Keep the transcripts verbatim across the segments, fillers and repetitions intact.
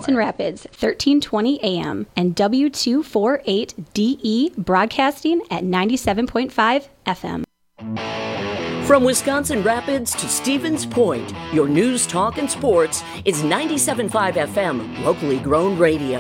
Wisconsin Rapids, thirteen twenty A M, and W two forty-eight D E broadcasting at ninety-seven point five F M. From Wisconsin Rapids to Stevens Point, your news, talk, and sports is ninety-seven point five F M, locally grown radio.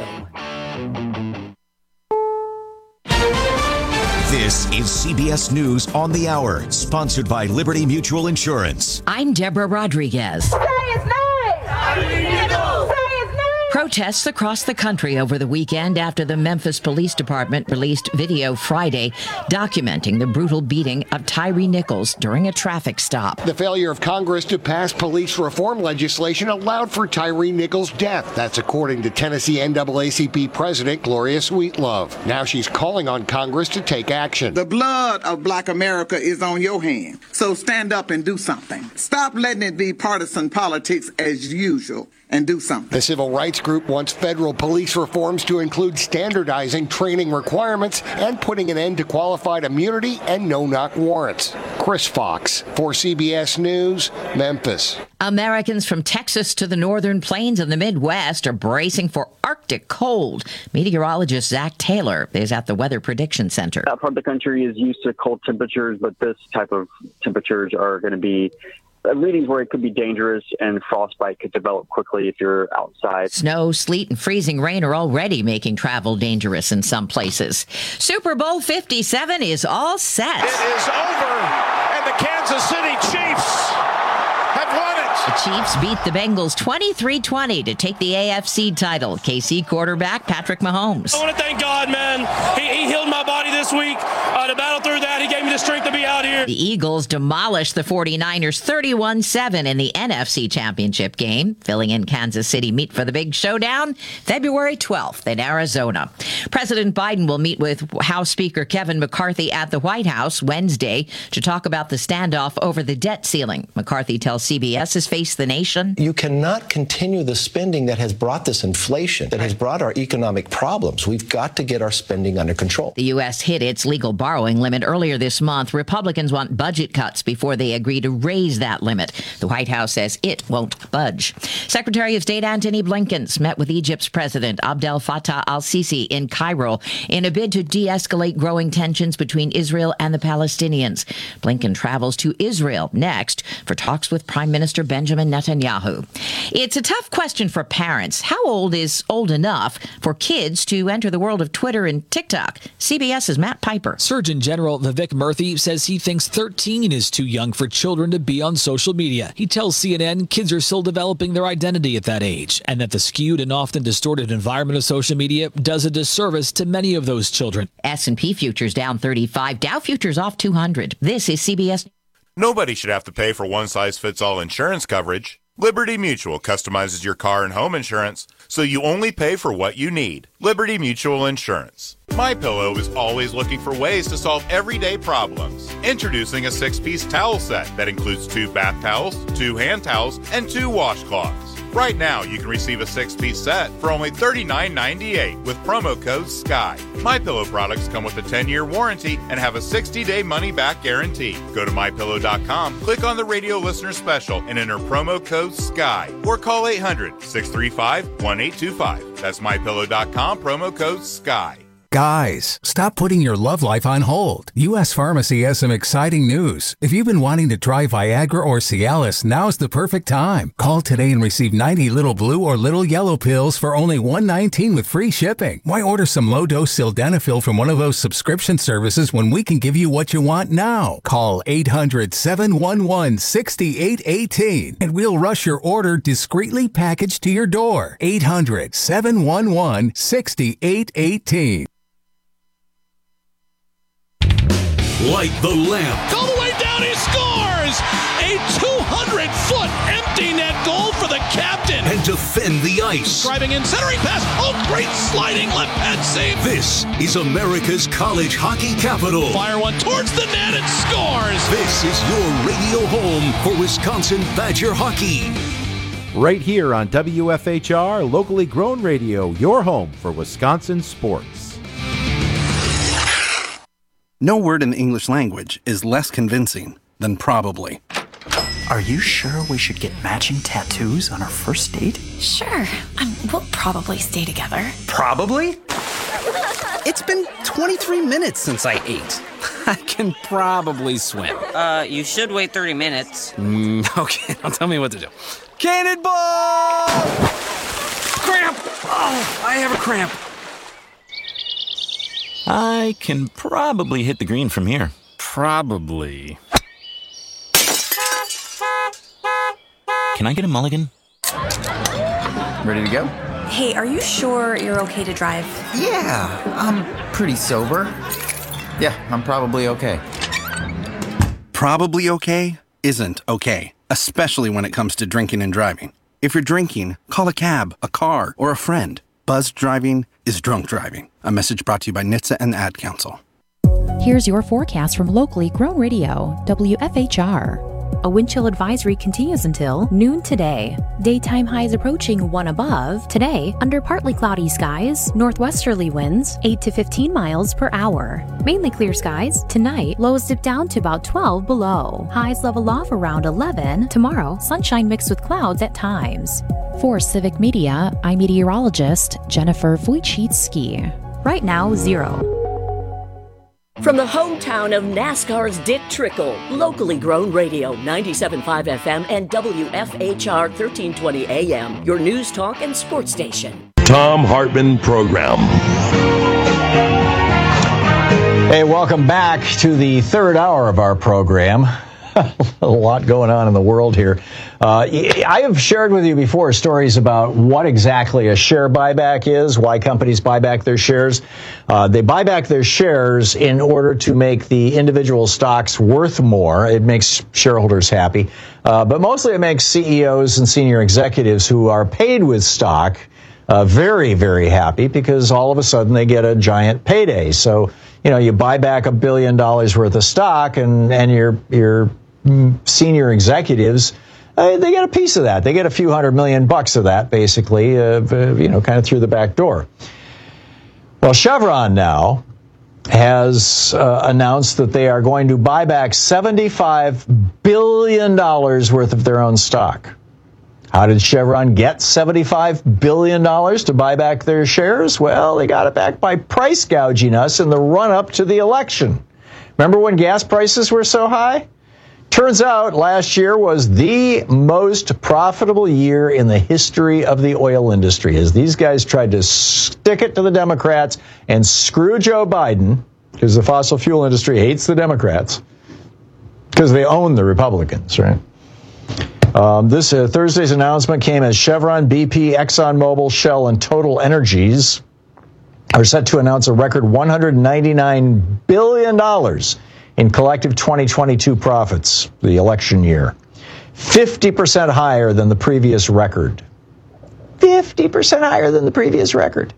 This is C B S News on the Hour, sponsored by Liberty Mutual Insurance. I'm Deborah Rodriguez. Say it's nice! Say it's nice! Protests across the country over the weekend after the Memphis Police Department released video Friday documenting the brutal beating of Tyree Nichols during a traffic stop. The failure of Congress to pass police reform legislation allowed for Tyree Nichols' death. That's according to Tennessee N double A C P President Gloria Sweetlove. Now she's calling on Congress to take action. The blood of Black America is on your hand, so stand up and do something. Stop letting it be partisan politics as usual. And do something. The civil rights group wants federal police reforms to include standardizing training requirements and putting an end to qualified immunity and no-knock warrants. Chris Fox for C B S News, Memphis. Americans from Texas to the northern plains and the Midwest are bracing for Arctic cold. Meteorologist Zach Taylor is at the Weather Prediction Center. That part of the country is used to cold temperatures, but this type of temperatures are going to be readings where it could be dangerous and frostbite could develop quickly if you're outside. Snow, sleet, and freezing rain are already making travel dangerous in some places. Super Bowl fifty-seven is all set. It is over, and the Kansas City Chiefs have won it. The Chiefs beat the Bengals twenty-three twenty to take the A F C title. K C quarterback Patrick Mahomes. I want to thank God, man. He, he healed my body this week. Uh, to battle through that, he gave me the strength to be out here. The Eagles demolished the forty-niners thirty-one seven in the N F C Championship game. Filling in Kansas City meet for the big showdown February twelfth in Arizona. President Biden will meet with House Speaker Kevin McCarthy at the White House Wednesday to talk about the standoff over the debt ceiling. McCarthy tells C B S his Face the Nation. You cannot continue the spending that has brought this inflation, that has brought our economic problems. We've got to get our spending under control. The U S hit its legal borrowing limit earlier this month. Republicans want budget cuts before they agree to raise that limit. The White House says it won't budge. Secretary of State Antony Blinken met with Egypt's President Abdel Fattah al-Sisi in Cairo in a bid to de-escalate growing tensions between Israel and the Palestinians. Blinken travels to Israel next for talks with Prime Minister Benjamin Netanyahu. It's a tough question for parents. How old is old enough for kids to enter the world of Twitter and TikTok? CBS's Matt Piper. Surgeon General Vivek Murthy says he thinks thirteen is too young for children to be on social media. He tells C N N kids are still developing their identity at that age, and that the skewed and often distorted environment of social media does a disservice to many of those children. S and P futures down thirty-five, Dow futures off two hundred. This is C B S. Nobody should have to pay for one-size-fits-all insurance coverage. Liberty Mutual customizes your car and home insurance, so you only pay for what you need. Liberty Mutual Insurance. MyPillow is always looking for ways to solve everyday problems. Introducing a six-piece towel set that includes two bath towels, two hand towels, and two washcloths. Right now, you can receive a six-piece set for only thirty-nine ninety-eight with promo code SKY. MyPillow products come with a ten-year warranty and have a sixty-day money-back guarantee. Go to my pillow dot com, click on the radio listener special, and enter promo code SKY. Or call eight hundred, six three five, one eight two five. That's my pillow dot com, promo code SKY. Guys, stop putting your love life on hold. U S Pharmacy has some exciting news. If you've been wanting to try Viagra or Cialis, now's the perfect time. Call today and receive ninety little blue or little yellow pills for only one hundred nineteen dollars with free shipping. Why order some low-dose sildenafil from one of those subscription services when we can give you what you want now? Call eight hundred, seven one one, six eight one eight and we'll rush your order discreetly packaged to your door. eight hundred, seven one one, six eight one eight. Light the lamp. All the way down, he scores! A two hundred foot empty net goal for the captain. And defend the ice. Driving in, centering pass. Oh, great sliding left pad save. This is America's college hockey capital. Fire one towards the net and scores. This is your radio home for Wisconsin Badger hockey. Right here on W F H R, locally grown radio, your home for Wisconsin sports. No word in the English language is less convincing than probably. Are you sure we should get matching tattoos on our first date? Sure. Um, we'll probably stay together. Probably? It's been twenty-three minutes since I ate. I can probably swim. Uh, you should wait thirty minutes. Mm, okay, now tell me what to do. Cannonball! Cramp! Oh, I have a cramp. I can probably hit the green from here. Probably. Can I get a mulligan? Ready to go? Hey, are you sure you're okay to drive? Yeah, I'm pretty sober. Yeah, I'm probably okay. Probably okay isn't okay, especially when it comes to drinking and driving. If you're drinking, call a cab, a car, or a friend. Buzzed driving is drunk driving. A message brought to you by N H T S A and the Ad Council. Here's your forecast from locally grown radio, W F H R. A wind chill advisory continues until noon today. Daytime highs approaching one above. Today, under partly cloudy skies, northwesterly winds eight to fifteen miles per hour. Mainly clear skies. Tonight, lows dip down to about twelve below. Highs level off around eleven. Tomorrow, sunshine mixed with clouds at times. For Civic Media, I'm meteorologist Jennifer Wojcicki. Right now, zero. From the hometown of NASCAR's Dick Trickle, locally grown radio, ninety-seven point five F M and W F H R thirteen twenty A M, your news talk and sports station. Thom Hartmann Program. Hey, welcome back to the third hour of our program. A lot going on in the world here. Uh, I have shared with you before stories about what exactly a share buyback is, why companies buy back their shares. Uh, they buy back their shares in order to make the individual stocks worth more. It makes shareholders happy. Uh, but mostly it makes C E Os and senior executives who are paid with stock uh, very, very happy because all of a sudden they get a giant payday. So, you know, you buy back a billion dollars worth of stock and, and your, your senior executives, uh, they get a piece of that. They get a few hundred million bucks of that, basically, uh, you know, kind of through the back door. Well, Chevron now has uh, announced that they are going to buy back seventy-five billion dollars worth of their own stock. How did Chevron get seventy-five billion dollars to buy back their shares? Well, they got it back by price gouging us in the run-up to the election. Remember when gas prices were so high? Turns out last year was the most profitable year in the history of the oil industry as these guys tried to stick it to the Democrats and screw Joe Biden, because the fossil fuel industry hates the Democrats, because they own the Republicans, right? Um, this uh, Thursday's announcement came as Chevron, B P, ExxonMobil, Shell, and Total Energies are set to announce a record one hundred ninety-nine billion dollars in collective twenty twenty-two profits, the election year. fifty percent higher than the previous record. fifty percent higher than the previous record.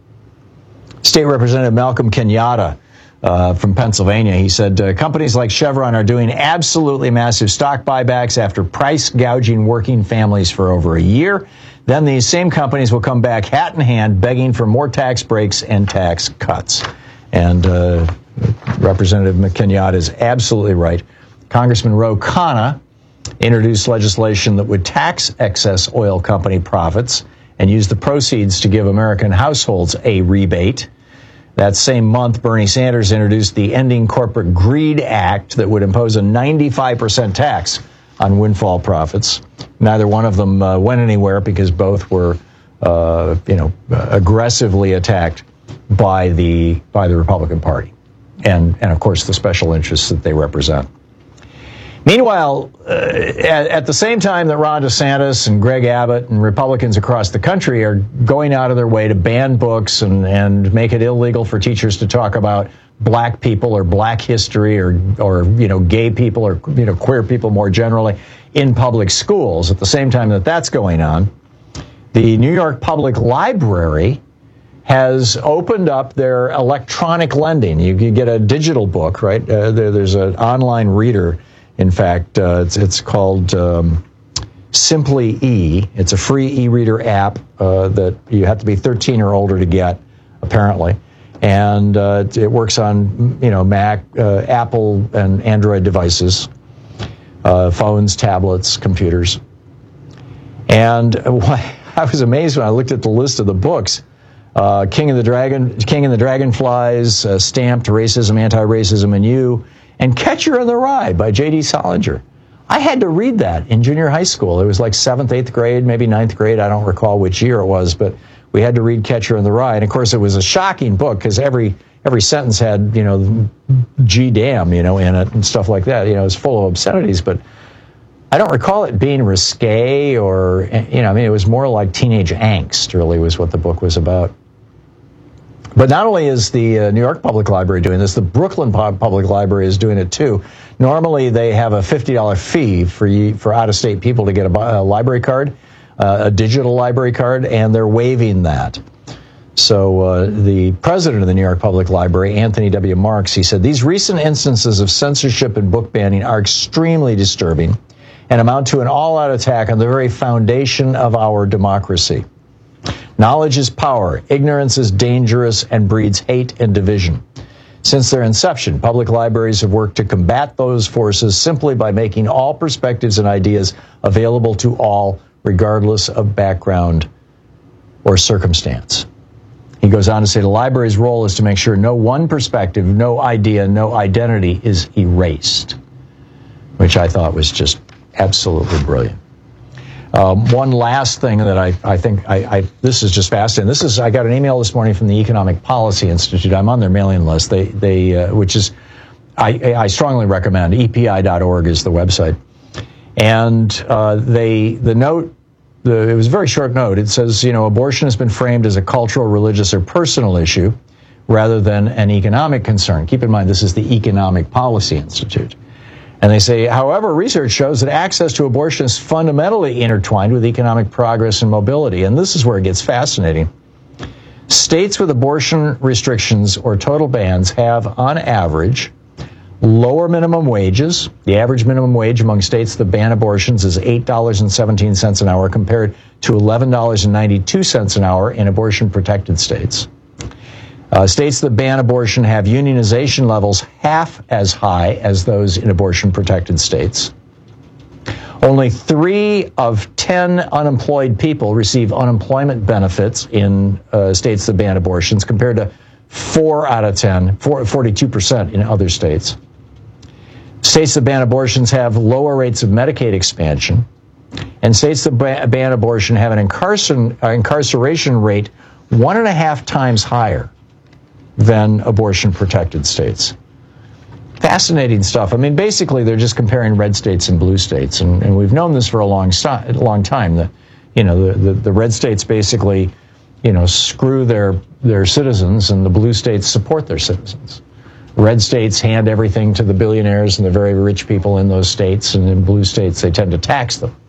State Representative Malcolm Kenyatta uh, from Pennsylvania, he said, uh, companies like Chevron are doing absolutely massive stock buybacks after price gouging working families for over a year. Then these same companies will come back hat in hand begging for more tax breaks and tax cuts. And uh, Representative Kenyatta is absolutely right. Congressman Ro Khanna introduced legislation that would tax excess oil company profits and use the proceeds to give American households a rebate. That same month, Bernie Sanders introduced the Ending Corporate Greed Act that would impose a ninety-five percent tax on windfall profits. Neither one of them uh, went anywhere because both were, uh, you know, aggressively attacked by the by the Republican Party, and and of course the special interests that they represent. Meanwhile, uh, at, at the same time that Ron DeSantis and Greg Abbott and Republicans across the country are going out of their way to ban books and, and make it illegal for teachers to talk about black people or black history or, or, you know, gay people or, you know, queer people more generally in public schools, at the same time that that's going on, the New York Public Library has opened up their electronic lending. You can get a digital book, right? Uh, there, there's an online reader. In fact, uh, it's, it's called um, Simply E. It's a free e-reader app uh, that you have to be thirteen or older to get, apparently. And uh, it works on, you know, Mac, uh, Apple, and Android devices. uh, phones, tablets, computers. And I was amazed when I looked at the list of the books. Uh, King of the Dragon, King and the Dragonflies, uh, Stamped, Racism, Anti-Racism, and You, and Catcher in the Rye by J D Salinger. I had to read that in junior high school. It was like seventh, eighth grade, maybe ninth grade. I don't recall which year it was, but we had to read Catcher in the Rye. And of course, it was a shocking book because every every sentence had, you know, G damn, you know, in it and stuff like that. You know, it was full of obscenities, but I don't recall it being risque or, you know, I mean, it was more like teenage angst, really, was what the book was about. But not only is the uh, New York Public Library doing this, the Brooklyn Public Library is doing it too. Normally, they have a fifty dollars fee for you, for out-of-state people to get a, a library card, uh, a digital library card, and they're waiving that. So uh, the president of the New York Public Library, Anthony W. Marks, he said, these recent instances of censorship and book banning are extremely disturbing and amount to an all-out attack on the very foundation of our democracy. Knowledge is power, ignorance is dangerous, and breeds hate and division. Since their inception, public libraries have worked to combat those forces simply by making all perspectives and ideas available to all, regardless of background or circumstance. He goes on to say the library's role is to make sure no one perspective, no idea, no identity is erased, which I thought was just absolutely brilliant. Um, one last thing that I, I think I, I this is just fascinating. This is I got an email this morning from the Economic Policy Institute. I'm on their mailing list. They they uh, which is I, I strongly recommend. E P I dot org is the website, and uh, they the note. The, it was a very short note. It says, you know, abortion has been framed as a cultural, religious, or personal issue rather than an economic concern. Keep in mind, this is the Economic Policy Institute. And they say, however, research shows that access to abortion is fundamentally intertwined with economic progress and mobility. And this is where it gets fascinating. States with abortion restrictions or total bans have, on average, lower minimum wages. The average minimum wage among states that ban abortions is eight dollars and seventeen cents an hour compared to eleven dollars and ninety-two cents an hour in abortion-protected states. Uh, states that ban abortion have unionization levels half as high as those in abortion-protected states. Only three of ten unemployed people receive unemployment benefits in uh, states that ban abortions, compared to four out of ten, forty-two percent in other states. States that ban abortions have lower rates of Medicaid expansion, and states that ban abortion have an incarcer- incarceration rate one and a half times higher than abortion-protected states. Fascinating stuff. I mean, basically, they're just comparing red states and blue states, and, and we've known this for a long, st- long time. That, you know, the, the, the red states basically, you know, screw their their citizens, and the blue states support their citizens. Red states hand everything to the billionaires and the very rich people in those states, and in blue states, they tend to tax them.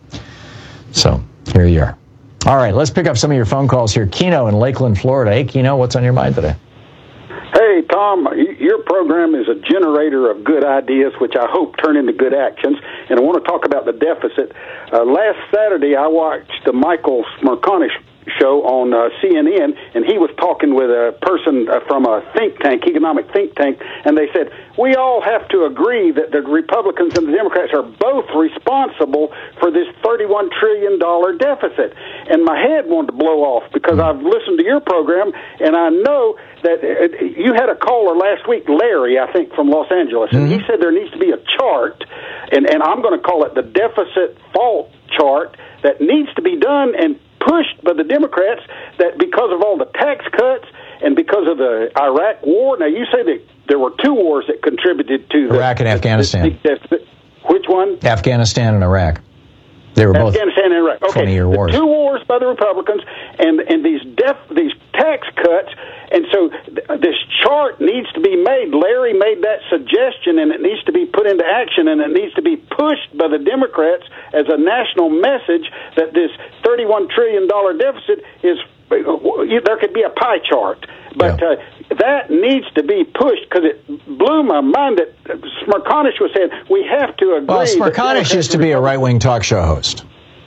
So, here you are. All right, let's pick up some of your phone calls here. Keno in Lakeland, Florida. Hey, Keno, what's on your mind today? Hey, Tom, your program is a generator of good ideas, which I hope turn into good actions. And I want to talk about the deficit. Uh, last Saturday, I watched the Michael Smerconish show on uh, C N N, and he was talking with a person uh, from a think tank, economic think tank, and they said, we all have to agree that the Republicans and the Democrats are both responsible for this thirty-one trillion dollars deficit. And my head wanted to blow off because I've listened to your program, and I know that uh, you had a caller last week, Larry, I think, from Los Angeles, and mm-hmm. he said there needs to be a chart, and, and I'm going to call it the deficit fault chart, that needs to be done and pushed by the Democrats, that because of all the tax cuts and because of the Iraq war. Now, you say that there were two wars that contributed to the Iraq and the, Afghanistan. The, the, which one? Afghanistan and Iraq. They were both Afghanistan and Iraq. Okay, twenty-year wars. Two wars by the Republicans, and and these def, these tax cuts, and so th- this chart needs to be made. Larry made that suggestion, and it needs to be put into action, and it needs to be pushed by the Democrats as a national message that this thirty-one trillion dollars deficit is. There could be a pie chart, but yeah. uh, that needs to be pushed, because it blew my mind that Smerconish was saying we have to agree. Well, Smerconish used to be a right-wing talk show host.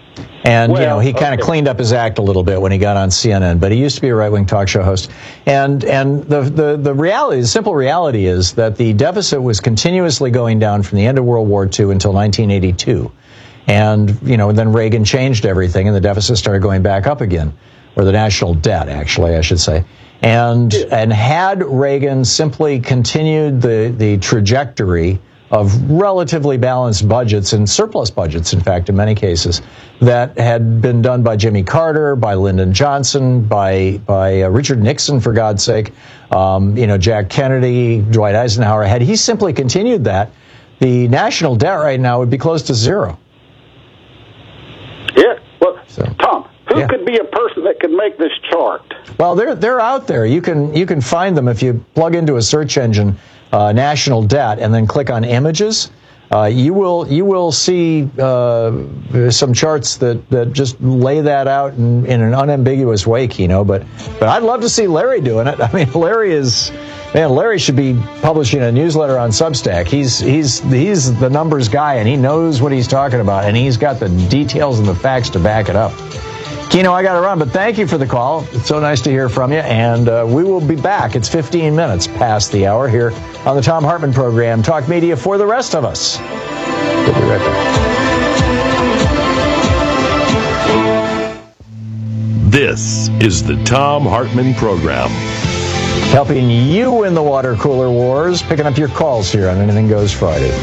And, well, you know, he kind of okay. cleaned up his act a little bit when he got on C N N, but he used to be a right-wing talk show host. And and the, the, the reality, the simple reality is that the deficit was continuously going down from the end of World War Two until nineteen eighty-two. And, you know, then Reagan changed everything and the deficit started going back up again, or the national debt, actually, I should say. And and had Reagan simply continued the, the trajectory of relatively balanced budgets and surplus budgets, in fact, in many cases, that had been done by Jimmy Carter, by Lyndon Johnson, by by uh, Richard Nixon, for God's sake, um, you know, Jack Kennedy, Dwight Eisenhower. Had he simply continued that, the national debt right now would be close to zero. Yeah. Well, so, Tom, who yeah. could be a person that could make this chart? Well, they're they're out there. You can you can find them if you plug into a search engine. Uh, national debt, and then click on images. Uh, you will you will see uh, some charts that, that just lay that out in, in an unambiguous way, Kino. But but I'd love to see Larry doing it. I mean, Larry is man. Larry should be publishing a newsletter on Substack. He's he's he's the numbers guy, and he knows what he's talking about, and he's got the details and the facts to back it up. Kino, I got to run, but thank you for the call. It's so nice to hear from you, and uh, we will be back. It's fifteen minutes past the hour here on the Thom Hartmann Program, Talk Media for the rest of us. We'll be right back. This is the Thom Hartmann Program. Helping you win the water cooler wars, picking up your calls here on Anything Goes Friday.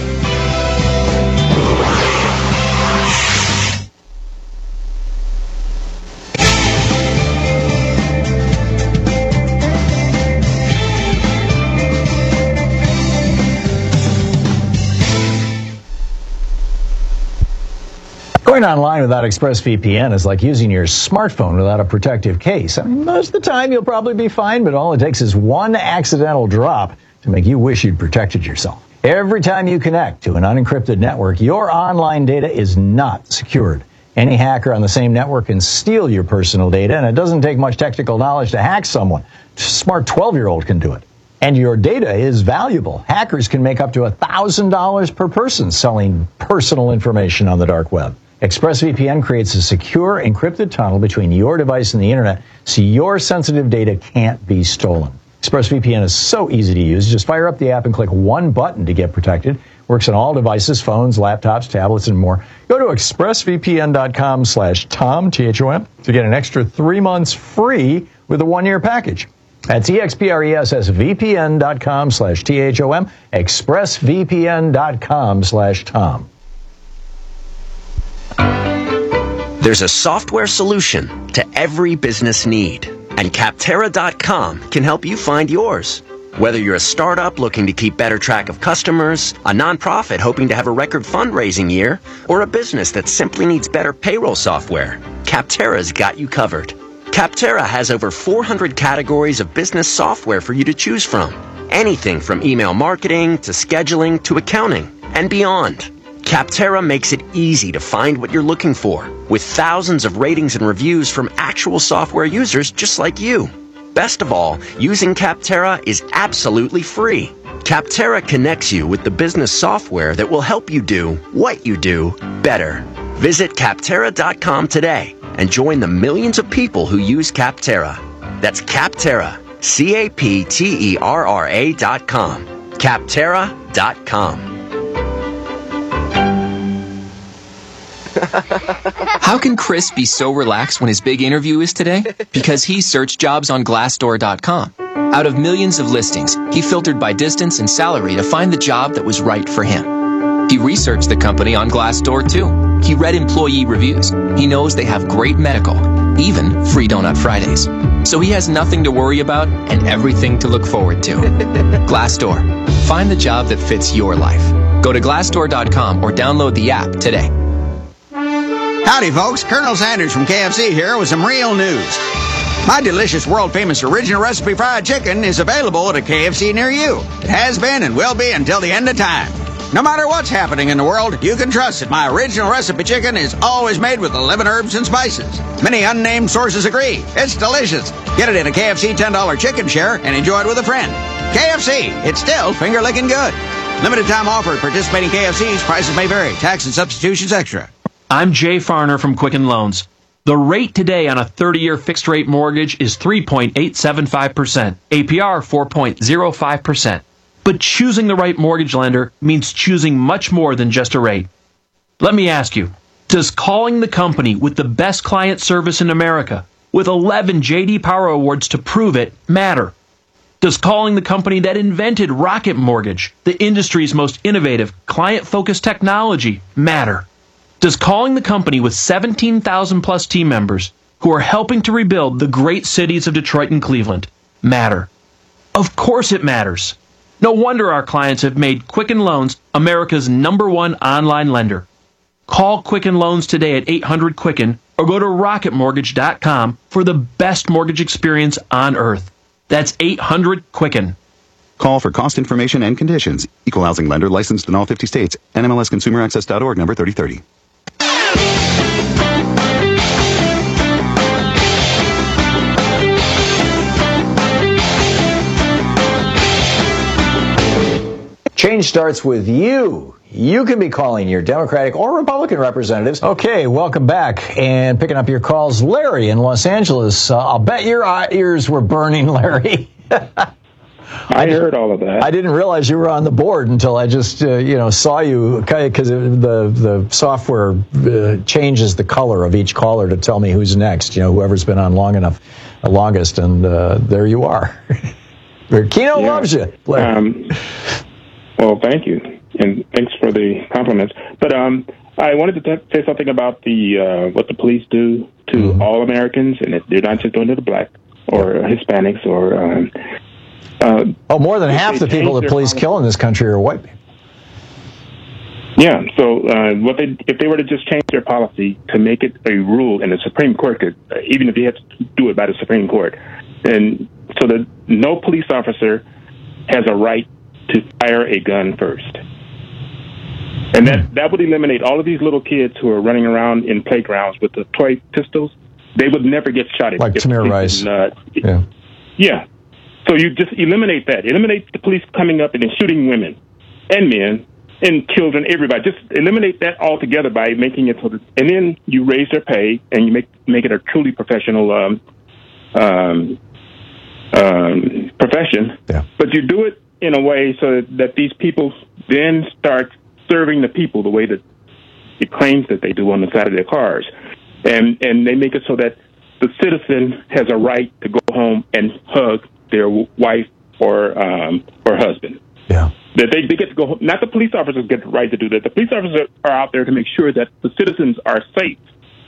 Going online without ExpressVPN is like using your smartphone without a protective case. I mean, most of the time you'll probably be fine, but all it takes is one accidental drop to make you wish you'd protected yourself. Every time you connect to an unencrypted network, your online data is not secured. Any hacker on the same network can steal your personal data, and it doesn't take much technical knowledge to hack someone. A smart twelve-year-old can do it. And your data is valuable. Hackers can make up to one thousand dollars per person selling personal information on the dark web. ExpressVPN creates a secure, encrypted tunnel between your device and the internet so your sensitive data can't be stolen. ExpressVPN is so easy to use. Just fire up the app and click one button to get protected. Works on all devices, phones, laptops, tablets, and more. Go to expressvpn.com slash Tom, T H O M, to get an extra three months free with a one-year package. That's expressvpn.com slash T H O M, expressvpn.com slash Tom. There's a software solution to every business need, and Capterra dot com can help you find yours. Whether you're a startup looking to keep better track of customers, a nonprofit hoping to have a record fundraising year, or a business that simply needs better payroll software, Capterra's got you covered. Capterra has over four hundred categories of business software for you to choose from. Anything from email marketing to scheduling to accounting and beyond. Capterra makes it easy to find what you're looking for, with thousands of ratings and reviews from actual software users just like you. Best of all, using Capterra is absolutely free. Capterra connects you with the business software that will help you do what you do better. Visit Capterra dot com today and join the millions of people who use Capterra. That's Capterra, C A P T E R R A dot com. Capterra dot com. How can Chris be so relaxed when his big interview is today? Because he searched jobs on Glassdoor dot com. Out of millions of listings, he filtered by distance and salary to find the job that was right for him. He researched the company on Glassdoor too. He read employee reviews. He knows they have great medical, even free Donut Fridays. So he has nothing to worry about and everything to look forward to. Glassdoor. Find the job that fits your life. Go to Glassdoor dot com or download the app today. Howdy, folks. Colonel Sanders from K F C here with some real news. My delicious, world-famous original recipe fried chicken is available at a K F C near you. It has been and will be until the end of time. No matter what's happening in the world, you can trust that my original recipe chicken is always made with eleven herbs and spices. Many unnamed sources agree. It's delicious. Get it in a K F C ten dollar chicken share and enjoy it with a friend. K F C, it's still finger-licking good. Limited time offer at participating K F Cs. Prices may vary. Tax and substitutions extra. I'm Jay Farner from Quicken Loans. The rate today on a thirty-year fixed-rate mortgage is three point eight seven five percent, A P R four point zero five percent. But choosing the right mortgage lender means choosing much more than just a rate. Let me ask you, does calling the company with the best client service in America, with eleven J D Power Awards to prove it, matter? Does calling the company that invented Rocket Mortgage, the industry's most innovative, client-focused technology, matter? Does calling the company with seventeen thousand plus team members who are helping to rebuild the great cities of Detroit and Cleveland matter? Of course it matters. No wonder our clients have made Quicken Loans America's number one online lender. Call Quicken Loans today at eight hundred Quicken or go to rocket mortgage dot com for the best mortgage experience on earth. That's eight hundred Quicken. Call for cost information and conditions. Equal housing lender licensed in all fifty states. N M L S consumer access dot org number thirty thirty. Change starts with you. You can be calling your Democratic or Republican representatives. Okay, welcome back. And picking up your calls, Larry in Los Angeles. Uh, I'll bet your ears were burning, Larry. I heard all of that. I didn't realize you were on the board until I just, uh, you know, saw you, because the the software uh, changes the color of each caller to tell me who's next. You know, whoever's been on long enough, uh, longest, and uh, there you are. Keno yeah. loves you. Um, well, thank you, and thanks for the compliments. But um, I wanted to t- say something about the uh, what the police do to mm-hmm. all Americans, and if they're not just doing it to black or Hispanics or. Um, Uh, oh, more than half the people the police kill in this country are white people. Yeah, so uh, what they if they were to just change their policy to make it a rule, and the Supreme Court could, uh, even if they had to do it by the Supreme Court, and so that no police officer has a right to fire a gun first. And that, that would eliminate all of these little kids who are running around in playgrounds with the toy pistols. They would never get shot at. Like Tamir Rice. Uh, yeah. Yeah. So you just eliminate that. Eliminate the police coming up and then shooting women and men and children, everybody. Just eliminate that altogether by making it so that, and then you raise their pay and you make make it a truly professional um, um, um, profession. Yeah. But you do it in a way so that these people then start serving the people the way that it claims that they do on the side of their cars, and and they make it so that the citizen has a right to go home and hug their wife or um, or husband. Yeah. That they, they get to go home. Not the police officers get the right to do that. The police officers are out there to make sure that the citizens are safe.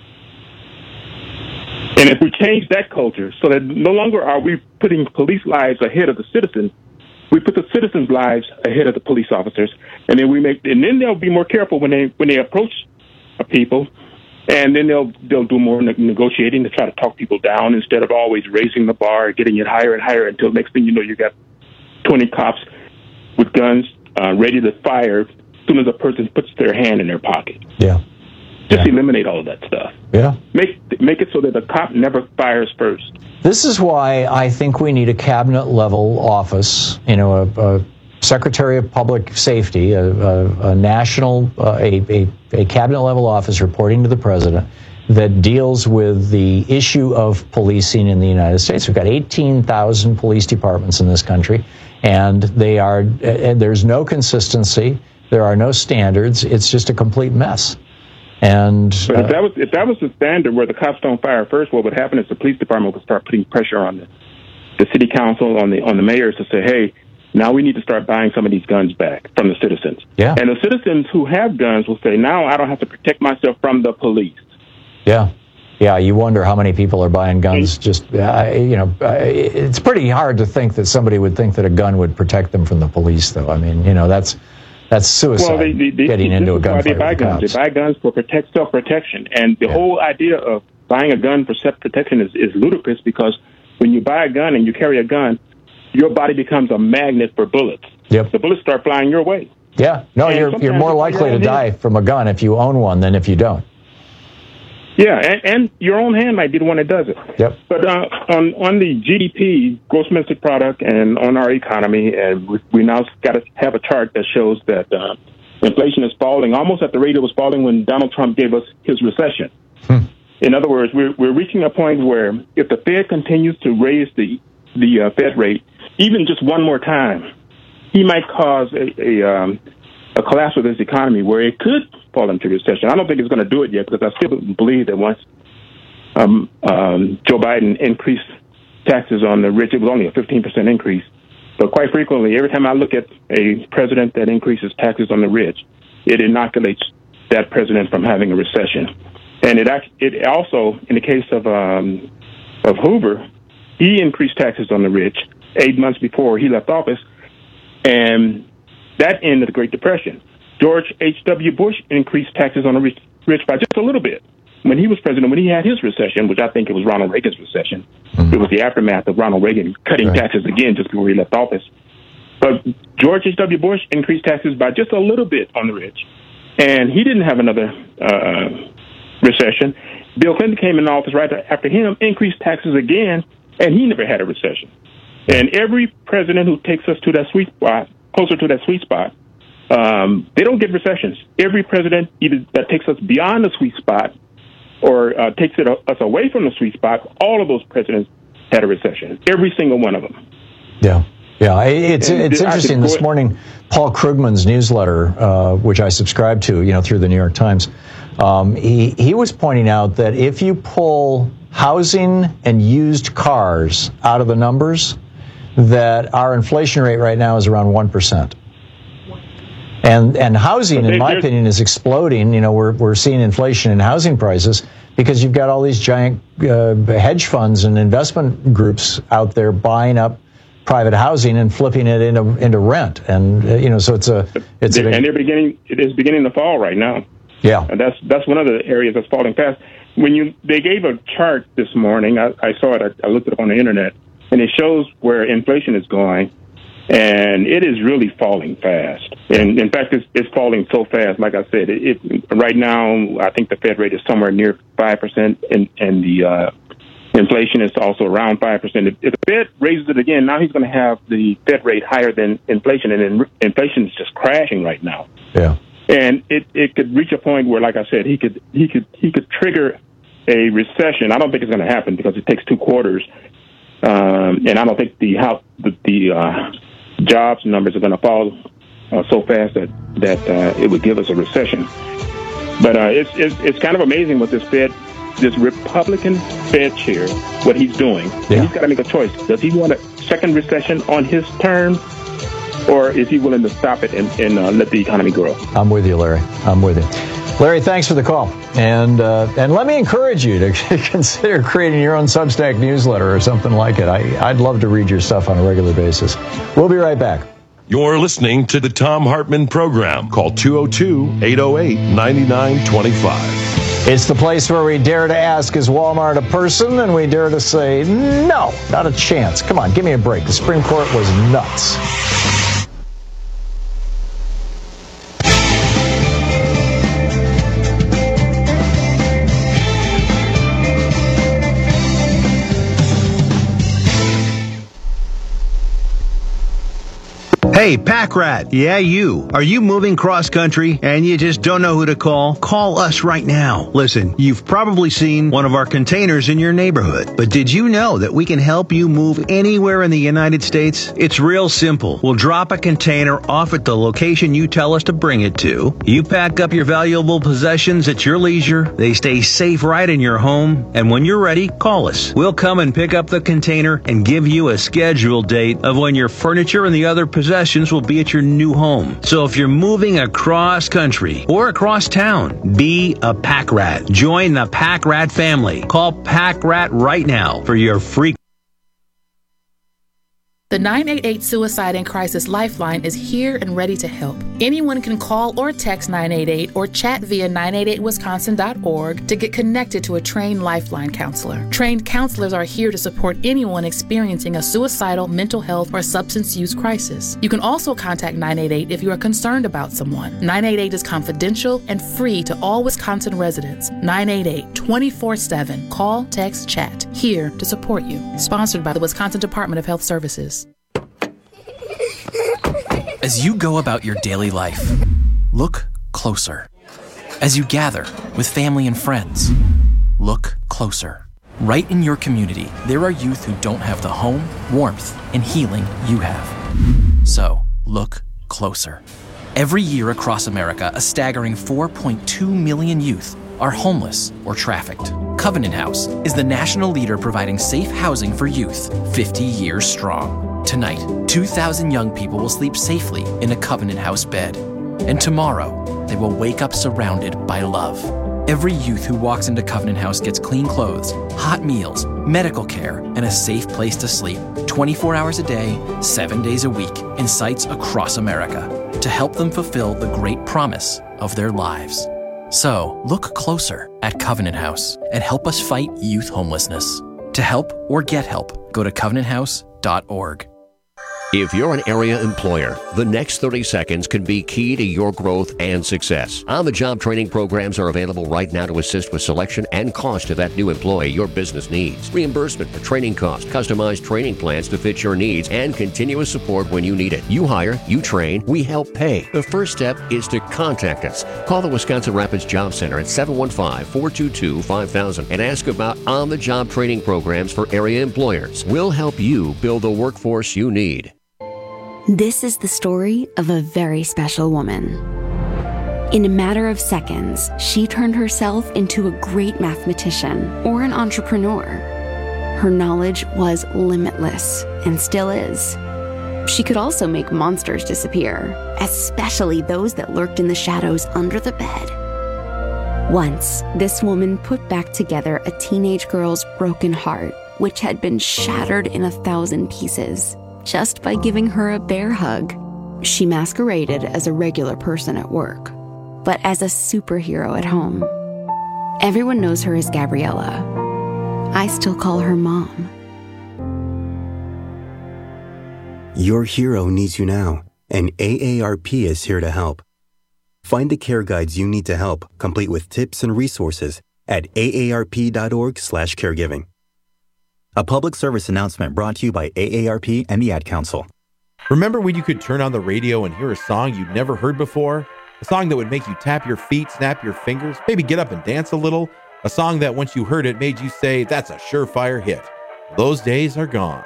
And if we change that culture so that no longer are we putting police lives ahead of the citizens, we put the citizens' lives ahead of the police officers, and then we make and then they'll be more careful when they when they approach people. And then they'll they'll do more ne- negotiating to try to talk people down instead of always raising the bar, getting it higher and higher until next thing you know, you got twenty cops with guns uh, ready to fire as soon as a person puts their hand in their pocket. Yeah. Just yeah. eliminate all of that stuff. Yeah. Make make it so that the cop never fires first. This is why I think we need a cabinet level office, you know, a, a Secretary of Public Safety, a, a, a national, uh, a, a, a cabinet-level office reporting to the president that deals with the issue of policing in the United States. We've got eighteen thousand police departments in this country, and they are. Uh, there's no consistency. There are no standards. It's just a complete mess. And but uh, if that was if that was the standard where the cops don't fire first, what would happen is the police department would start putting pressure on the, the city council, on the on the mayors to say, hey. Now we need to start buying some of these guns back from the citizens. Yeah. And the citizens who have guns will say, now I don't have to protect myself from the police. Yeah. Yeah, you wonder how many people are buying guns. Just, uh, you know, uh, it's pretty hard to think that somebody would think that a gun would protect them from the police, though. I mean, you know, that's that's suicide, well, they, they, they, getting into a gunfight they buy with guns. cops. They buy guns for protect self-protection. And the yeah. whole idea of buying a gun for self-protection is, is ludicrous because when you buy a gun and you carry a gun, your body becomes a magnet for bullets. Yep. The bullets start flying your way. Yeah. No, and you're you're more likely to die from a gun if you own one than if you don't. Yeah, and, and your own hand might be the one that does it. Yep. But uh, on on the G D P, gross domestic product, and on our economy, and we, we now got to have a chart that shows that uh, inflation is falling almost at the rate it was falling when Donald Trump gave us his recession. Hmm. In other words, we're, we're reaching a point where if the Fed continues to raise the, the uh, Fed rate, even just one more time, he might cause a, a, um, a collapse of this economy where it could fall into recession. I don't think it's going to do it yet because I still believe that once um, um, Joe Biden increased taxes on the rich, it was only a fifteen percent increase. But quite frequently, every time I look at a president that increases taxes on the rich, it inoculates that president from having a recession. And it it also, in the case of um, of Hoover, he increased taxes on the rich eight months before he left office, and that ended the Great Depression. George H W. Bush increased taxes on the rich, rich by just a little bit when he was president, when he had his recession, which I think it was Ronald Reagan's recession. Mm-hmm. It was the aftermath of Ronald Reagan cutting right. taxes again just before he left office. But George H W. Bush increased taxes by just a little bit on the rich, and he didn't have another uh, recession. Bill Clinton came in office right after him, increased taxes again, and he never had a recession. And every president who takes us to that sweet spot, closer to that sweet spot, um, they don't get recessions. Every president either that takes us beyond the sweet spot or uh, takes it, uh, us away from the sweet spot, all of those presidents had a recession. Every single one of them. Yeah. Yeah, it's And it's I interesting. could- This morning, Paul Krugman's newsletter, uh, which I subscribe to, you know, through the New York Times, um, he he was pointing out that if you pull housing and used cars out of the numbers, that our inflation rate right now is around one percent. And and housing, in my opinion, is exploding. You know, we're we're seeing inflation in housing prices because you've got all these giant uh, hedge funds and investment groups out there buying up private housing and flipping it into into rent. And uh, you know, so it's a it's and a, they're beginning. It is beginning to fall right now. Yeah, and that's that's one of the areas that's falling fast. When you they gave a chart this morning, I, I saw it. I, I looked it up on the internet, and it shows where inflation is going, and it is really falling fast. And in fact, it's, it's falling so fast. Like I said, it, it right now I think the Fed rate is somewhere near five percent, and and the uh, inflation is also around five percent. If, if the Fed raises it again, now he's going to have the Fed rate higher than inflation, and in, inflation is just crashing right now. Yeah. And it, it could reach a point where, like I said, he could he could he could trigger a recession. I don't think it's going to happen because it takes two quarters, um, and I don't think the how the, the uh, jobs numbers are going to fall uh, so fast that that uh, it would give us a recession. But uh, it's, it's it's kind of amazing what this Fed, this Republican Fed chair, what he's doing. Yeah. And he's got to make a choice. Does he want a second recession on his term? Or is he willing to stop it and, and uh, let the economy grow? I'm with you, Larry. I'm with you. Larry, thanks for the call. And uh, and let me encourage you to consider creating your own Substack newsletter or something like it. I, I'd love to read your stuff on a regular basis. We'll be right back. You're listening to the Tom Hartman Program. Call two oh two, eight oh eight, nine nine two five. It's the place where we dare to ask, is Walmart a person? And we dare to say, no, not a chance. Come on, give me a break. The Supreme Court was nuts. Hey, Pack Rat. Yeah, you. Are you moving cross country and you just don't know who to call? Call us right now. Listen, you've probably seen one of our containers in your neighborhood, but did you know that we can help you move anywhere in the United States? It's real simple. We'll drop a container off at the location you tell us to bring it to. You pack up your valuable possessions at your leisure. They stay safe right in your home. And when you're ready, call us. We'll come and pick up the container and give you a scheduled date of when your furniture and the other possessions will be at your new home. So if you're moving across country or across town, be a Pack Rat. Join the Pack Rat family. Call Pack Rat right now for your free. The nine eight eight Suicide and Crisis Lifeline is here and ready to help. Anyone can call or text nine eight eight or chat via nine eight eight wisconsin dot org to get connected to a trained Lifeline counselor. Trained counselors are here to support anyone experiencing a suicidal, mental health, or substance use crisis. You can also contact nine eight eight if you are concerned about someone. nine eight eight is confidential and free to all Wisconsin residents. nine eight eight, twenty-four seven. Call, text, chat. Here to support you. Sponsored by the Wisconsin Department of Health Services. As you go about your daily life, look closer. As you gather with family and friends, look closer. Right in your community, there are youth who don't have the home, warmth, and healing you have. So, look closer. Every year across America, a staggering four point two million youth are homeless or trafficked. Covenant House is the national leader providing safe housing for youth, fifty years strong. Tonight, two thousand young people will sleep safely in a Covenant House bed. And tomorrow, they will wake up surrounded by love. Every youth who walks into Covenant House gets clean clothes, hot meals, medical care, and a safe place to sleep twenty-four hours a day, seven days a week, in sites across America to help them fulfill the great promise of their lives. So, look closer at Covenant House and help us fight youth homelessness. To help or get help, go to covenant house dot org. If you're an area employer, the next thirty seconds can be key to your growth and success. On-the-job training programs are available right now to assist with selection and cost of that new employee your business needs. Reimbursement for training costs, customized training plans to fit your needs, and continuous support when you need it. You hire, you train, we help pay. The first step is to contact us. Call the Wisconsin Rapids Job Center at seven one five, four two two, five thousand and ask about on-the-job training programs for area employers. We'll help you build the workforce you need. This is the story of a very special woman. In a matter of seconds, she turned herself into a great mathematician or an entrepreneur. Her knowledge was limitless and still is. She could also make monsters disappear, especially those that lurked in the shadows under the bed. Once, this woman put back together a teenage girl's broken heart, which had been shattered in a thousand pieces. Just by giving her a bear hug. She masqueraded as a regular person at work, but as a superhero at home. Everyone knows her as Gabriella. I still call her Mom. Your hero needs you now, and A A R P is here to help. Find the care guides you need to help, complete with tips and resources at A A R P dot org slash caregiving. A public service announcement brought to you by A A R P and the Ad Council. Remember when you could turn on the radio and hear a song you'd never heard before? A song that would make you tap your feet, snap your fingers, maybe get up and dance a little? A song that once you heard it made you say, that's a surefire hit. Those days are gone.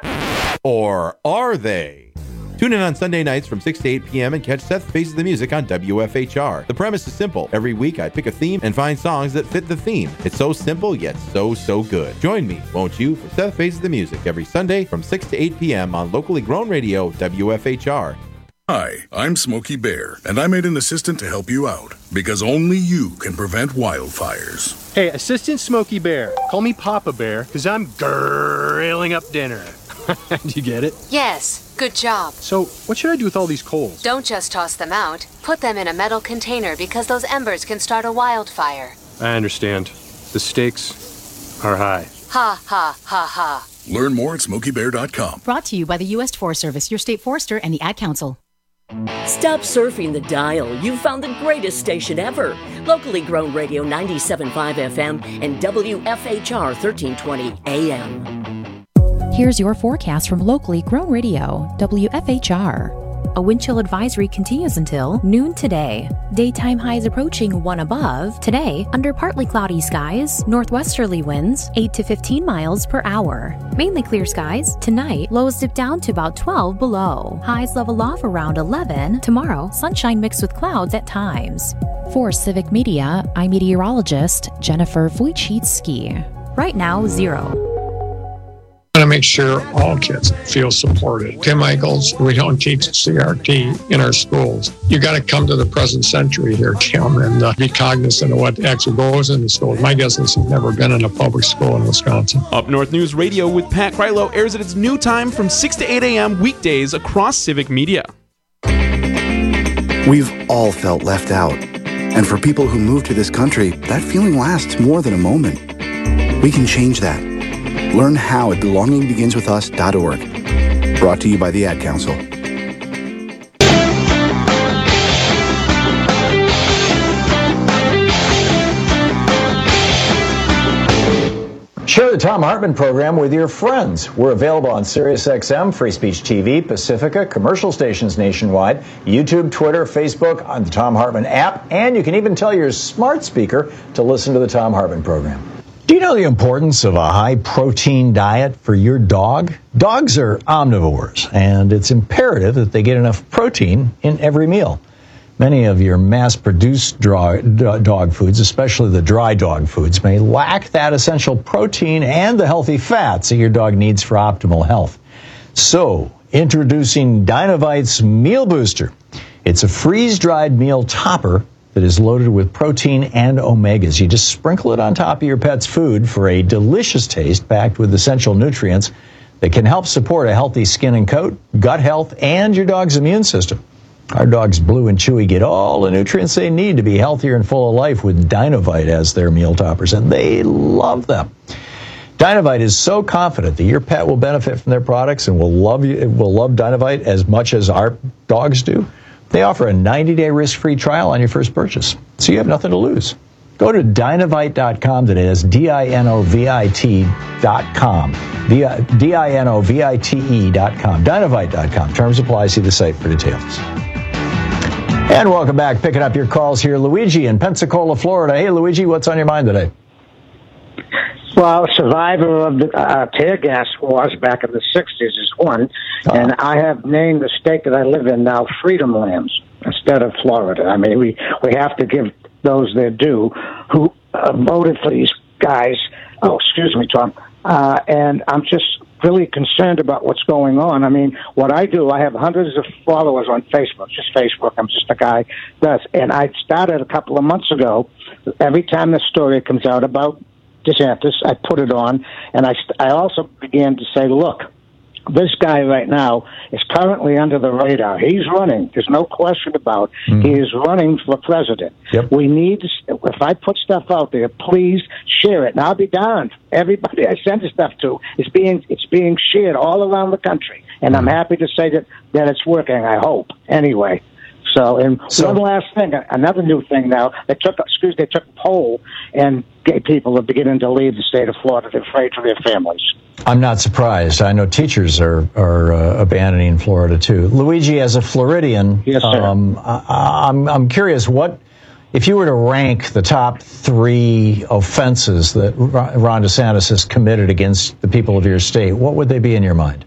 Or are they? Tune in on Sunday nights from six to eight p.m. and catch Seth Faces the Music on W F H R. The premise is simple. Every week I pick a theme and find songs that fit the theme. It's so simple, yet so, so good. Join me, won't you, for Seth Faces the Music every Sunday from six to eight p.m. on locally grown radio W F H R. Hi, I'm Smokey Bear, and I made an assistant to help you out, because only you can prevent wildfires. Hey, Assistant Smokey Bear, call me Papa Bear, because I'm grilling up dinner. Do you get it? Yes, good job. So, what should I do with all these coals? Don't just toss them out. Put them in a metal container because those embers can start a wildfire. I understand. The stakes are high. Ha, ha, ha, ha. Learn more at smokey bear dot com. Brought to you by the U S Forest Service, your state forester, and the Ad Council. Stop surfing the dial. You've found the greatest station ever. Locally grown radio ninety-seven point five F M and W F H R thirteen twenty A M. Here's your forecast from locally grown radio, W F H R. A wind chill advisory continues until noon today. Daytime highs approaching one above. Today, under partly cloudy skies, northwesterly winds eight to fifteen miles per hour. Mainly clear skies. Tonight, lows dip down to about twelve below. Highs level off around eleven. Tomorrow, sunshine mixed with clouds at times. For Civic Media, I'm meteorologist Jennifer Wojcicki. Right now, zero. I want to make sure all kids feel supported. Tim Michaels, we don't teach C R T in our schools. You got to come to the present century here, Tim, and uh, be cognizant of what actually goes in the schools. My guess is he's never been in a public school in Wisconsin. Up North News Radio with Pat Krylo airs at its new time from six to eight a.m. weekdays across Civic Media. We've all felt left out. And for people who move to this country, that feeling lasts more than a moment. We can change that. Learn how at belonging begins with us dot org. Brought to you by the Ad Council. Share the Thom Hartmann program with your friends. We're available on SiriusXM, Free Speech T V, Pacifica, commercial stations nationwide, YouTube, Twitter, Facebook, on the Thom Hartmann app, and you can even tell your smart speaker to listen to the Thom Hartmann program. Do you know the importance of a high-protein diet for your dog? Dogs are omnivores, and it's imperative that they get enough protein in every meal. Many of your mass-produced dog foods, especially the dry dog foods, may lack that essential protein and the healthy fats that your dog needs for optimal health. So, introducing Dinovite's Meal Booster. It's a freeze-dried meal topper that is loaded with protein and omegas. You just sprinkle it on top of your pet's food for a delicious taste packed with essential nutrients that can help support a healthy skin and coat, gut health, and your dog's immune system. Our dogs, Blue and Chewy, get all the nutrients they need to be healthier and full of life with Dinovite as their meal toppers, and they love them. Dinovite is so confident that your pet will benefit from their products and will love you, will love Dinovite as much as our dogs do. They offer a ninety-day risk-free trial on your first purchase, so you have nothing to lose. Go to Dinovite dot com today. That's D I N O V I T dot com. D I N O V I T E dot com. Dinovite dot com. Terms apply. See the site for details. And welcome back. Picking up your calls here. Luigi in Pensacola, Florida. Hey, Luigi, what's on your mind today? Well, survivor of the uh, tear gas wars back in the sixties is one, oh. and I have named the state that I live in now Freedom Lands instead of Florida. I mean, we, we have to give those their due who uh, voted for these guys. Oh, excuse me, Tom. Uh, and I'm just really concerned about what's going on. I mean, what I do, I have hundreds of followers on Facebook, just Facebook. I'm just a guy that's, and I started a couple of months ago. Every time the story comes out about DeSantis, I put it on, and I, I also began to say, look, this guy right now is currently under the radar. He's running. There's no question about it. Mm. He is running for president. Yep. We need to, if I put stuff out there, please share it. And I'll be darned. Everybody I send the stuff to is being, it's being shared all around the country. And I'm happy to say that, that it's working, I hope. Anyway. So, and so, one last thing, another new thing now, they took, excuse they took a poll, and gay people are beginning to leave the state of Florida. They're afraid for their families. I'm not surprised. I know teachers are, are uh, abandoning Florida, too. Luigi, as a Floridian, yes, sir. Um, I, I'm, I'm curious, what, if you were to rank the top three offenses that Ron DeSantis has committed against the people of your state, what would they be in your mind?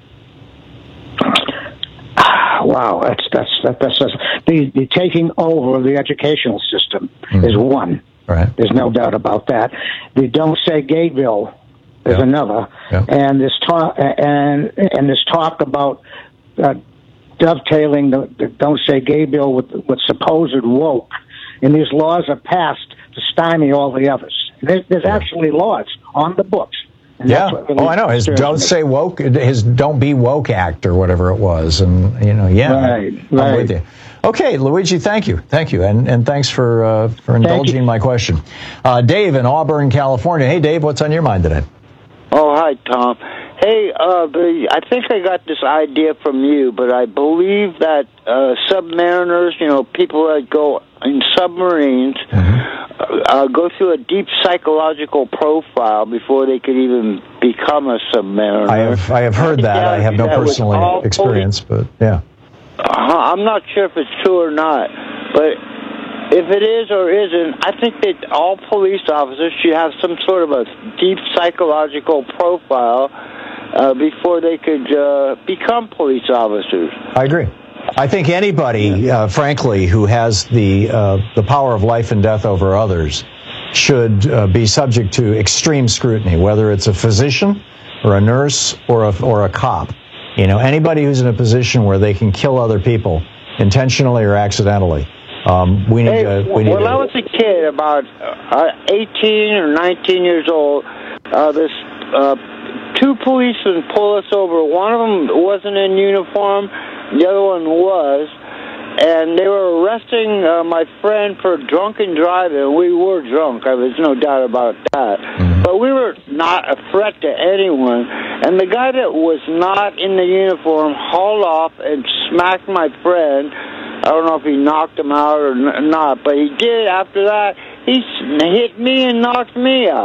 Wow, that's that's that, that's, that's the, the taking over of the educational system mm-hmm. is one. Right. There's no doubt about that. The Don't Say Gay bill is yeah. another, yeah. and this talk and and this talk about uh, dovetailing the, the Don't Say Gay bill with with supposed woke, and these laws are passed to stymie all the others. There's, there's yeah. actually laws on the books. And yeah. Really oh, I know. His Don't Say Woke, his Don't Be Woke Act or whatever it was. And, you know, yeah. Right, I'm right. with you. Okay, Luigi, thank you. Thank you. And and thanks for uh, for indulging my question. Uh, Dave in Auburn, California. Hey, Dave, what's on your mind today? Oh, hi, Tom. Hey, uh, the, I think I got this idea from you, but I believe that uh, submariners, you know, people that go in submarines, mm-hmm. uh, go through a deep psychological profile before they could even become a submariner. I have I have heard that. I have no personal experience, but yeah. Uh, I'm not sure if it's true or not, but if it is or isn't, I think that all police officers should have some sort of a deep psychological profile uh, before they could uh, become police officers. I agree. I think anybody, uh, frankly, who has the uh, the power of life and death over others should uh, be subject to extreme scrutiny, whether it's a physician or a nurse or a, or a cop. You know, anybody who's in a position where they can kill other people intentionally or accidentally. Um, we need hey, to. We need when to, I was a kid, about uh, eighteen or nineteen years old, uh, this uh, two policemen pulled us over. One of them wasn't in uniform, the other one was, and they were arresting uh, my friend for drunken driving. We were drunk. There's no doubt about that. Mm-hmm. But we were not a threat to anyone. And the guy that was not in the uniform hauled off and smacked my friend. I don't know if he knocked him out or not, but he did after that. He hit me and knocked me out.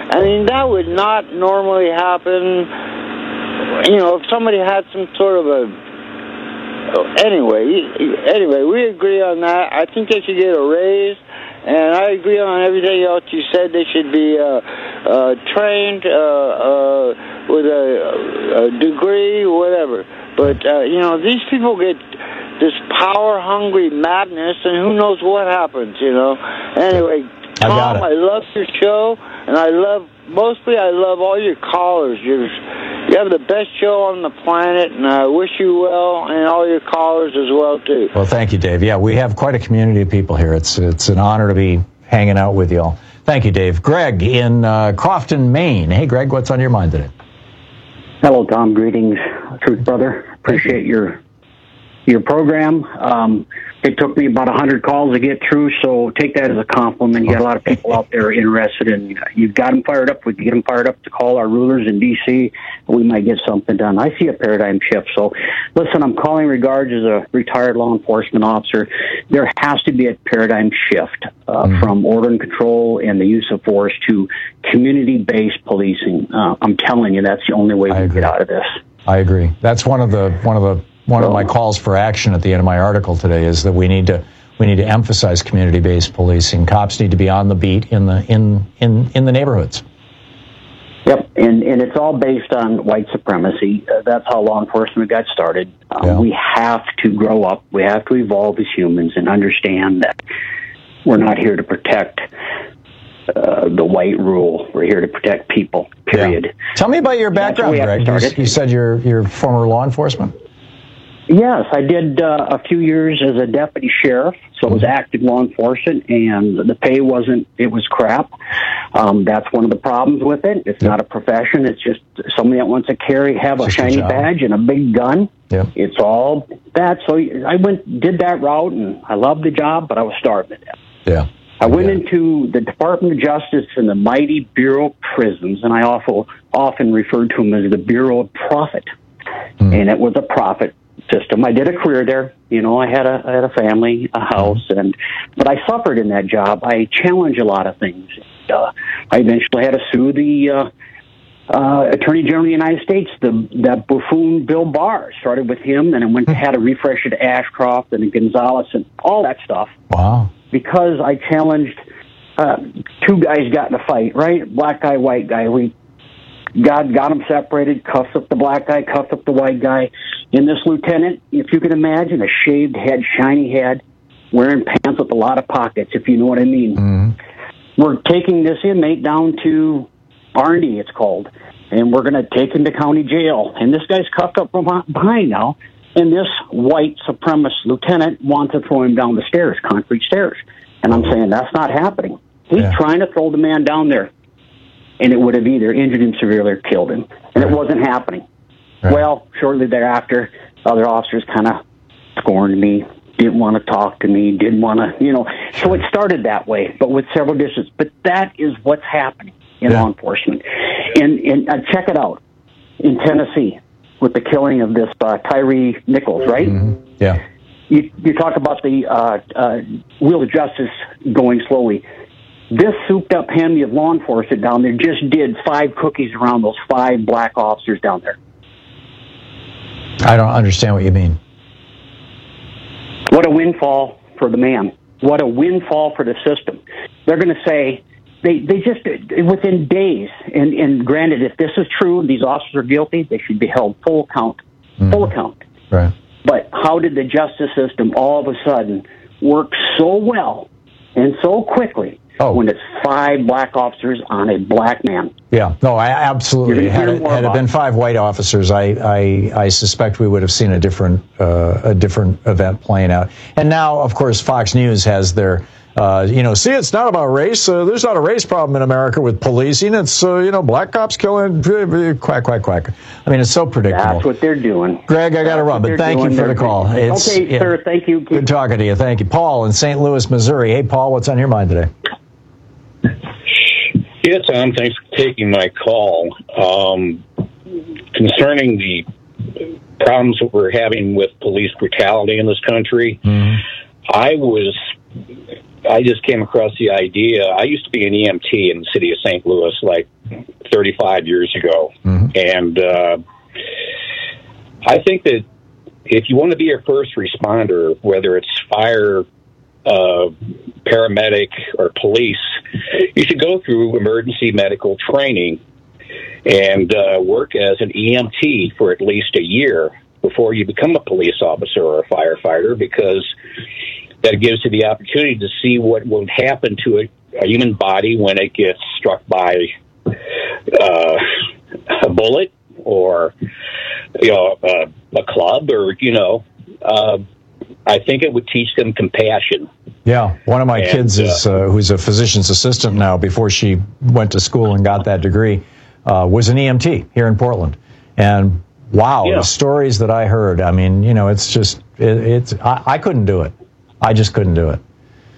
I mean, that would not normally happen. You know, if somebody had some sort of a... Anyway, anyway, we agree on that. I think they should get a raise, and I agree on everything else you said. They should be uh, uh, trained uh, uh, with a, a degree, whatever. But, uh, you know, these people get this power-hungry madness, and who knows what happens, you know. Anyway, Tom, I, I love your show, and I love, mostly I love all your callers. You're, you have the best show on the planet, and I wish you well, and all your callers as well, too. Well, thank you, Dave. Yeah, we have quite a community of people here. It's, it's an honor to be hanging out with you all. Thank you, Dave. Greg in uh, Crofton, Maine. Hey, Greg, what's on your mind today? Hello, Tom. Greetings, Truth Brother. Appreciate your your program. Um, it took me about one hundred calls to get through, so take that as a compliment. You got a lot of people out there interested, and you've got them fired up. We can get them fired up to call our rulers in D C We might get something done. I see a paradigm shift. So, listen, I'm calling in regards as a retired law enforcement officer. There has to be a paradigm shift uh, mm-hmm. from order and control and the use of force to community-based policing. Uh, I'm telling you, that's the only way we get out of this. I agree. That's one of the one of the one of my calls for action at the end of my article today is that we need to we need to emphasize community-based policing. Cops need to be on the beat in the in in, in the neighborhoods. Yep, and and it's all based on white supremacy. Uh, that's how law enforcement got started. Um, yeah. We have to grow up. We have to evolve as humans and understand that we're not here to protect Uh, the white rule. We're here to protect people, period. Yeah. Tell me about your background, Greg. You, you said you're, you're former law enforcement? Yes, I did uh, a few years as a deputy sheriff, so it was active law enforcement, and the pay wasn't, it was crap. Um, that's one of the problems with it. It's yep. not a profession. It's just somebody that wants to carry, have a shiny badge and a big gun. Yep. It's all that. So I went, did that route, and I loved the job, but I was starved to death. Yeah. I went yeah. into the Department of Justice and the mighty Bureau of Prisons, and I also often referred to them as the Bureau of Profit. Mm. And it was a profit system. I did a career there. You know, I had a I had a family, a house, mm. and but I suffered in that job. I challenged a lot of things. And, uh, I eventually had to sue the uh, uh, Attorney General of the United States, the that buffoon Bill Barr. Started with him, and I went had a refresh at Ashcroft and Gonzalez and all that stuff. Wow. Because I challenged, uh, two guys got in a fight, right? Black guy, white guy. We got, got them separated, cuffed up the black guy, cuffed up the white guy. And this lieutenant, if you can imagine, a shaved head, shiny head, wearing pants with a lot of pockets, if you know what I mean. Mm-hmm. We're taking this inmate down to R and D, it's called, and we're going to take him to county jail. And this guy's cuffed up from behind now. And this white supremacist lieutenant wants to throw him down the stairs, concrete stairs. And I'm saying that's not happening. He's yeah. trying to throw the man down there. And it would have either injured him severely or killed him. And right. it wasn't happening. Right. Well, shortly thereafter, other officers kind of scorned me, didn't want to talk to me, didn't want to, you know. So it started that way, but with several districts. But that is what's happening in yeah. law enforcement. And, and uh, check it out. In Tennessee, with the killing of this uh, Tyree Nichols, right? Mm-hmm. Yeah. You, you talk about the uh, uh, wheel of justice going slowly. This souped-up handy of law enforcement down there just did five cookies around those five black officers down there. I don't understand what you mean. What a windfall for the man. What a windfall for the system. They're going to say, They they just, within days, and, and granted, if this is true, these officers are guilty, they should be held full account. Mm-hmm. Full account. Right. But how did the justice system all of a sudden work so well and so quickly oh. when it's five black officers on a black man? Yeah, no, I absolutely. Had it, had it been five white officers, I, I, I suspect we would have seen a different, uh, a different event playing out. And now, of course, Fox News has their... Uh, you know, see, it's not about race. Uh, there's not a race problem in America with policing. It's, uh, you know, black cops killing, quack, quack, quack. I mean, it's so predictable. That's what they're doing. Greg, I got to run, but thank you for the call. It's, okay, yeah, sir, thank you. Good talking to you. Thank you. Paul in Saint Louis, Missouri. Hey, Paul, what's on your mind today? Yeah, Tom, thanks for taking my call. Um, concerning the problems that we're having with police brutality in this country, mm-hmm. I was... I just came across the idea. I used to be an E M T in the city of Saint Louis, like thirty-five years ago. Mm-hmm. And uh, I think that if you want to be a first responder, whether it's fire, uh, paramedic, or police, you should go through emergency medical training and uh, work as an E M T for at least a year before you become a police officer or a firefighter, because that gives you the opportunity to see what would happen to a, a human body when it gets struck by uh, a bullet or, you know, a, a club, or, you know, uh, I think it would teach them compassion. Yeah, one of my and, kids is uh, who's a physician's assistant now, before she went to school and got that degree, uh, was an E M T here in Portland. And wow, yeah. the stories that I heard, I mean, you know, it's just, it, it's, I, I couldn't do it. I just couldn't do it.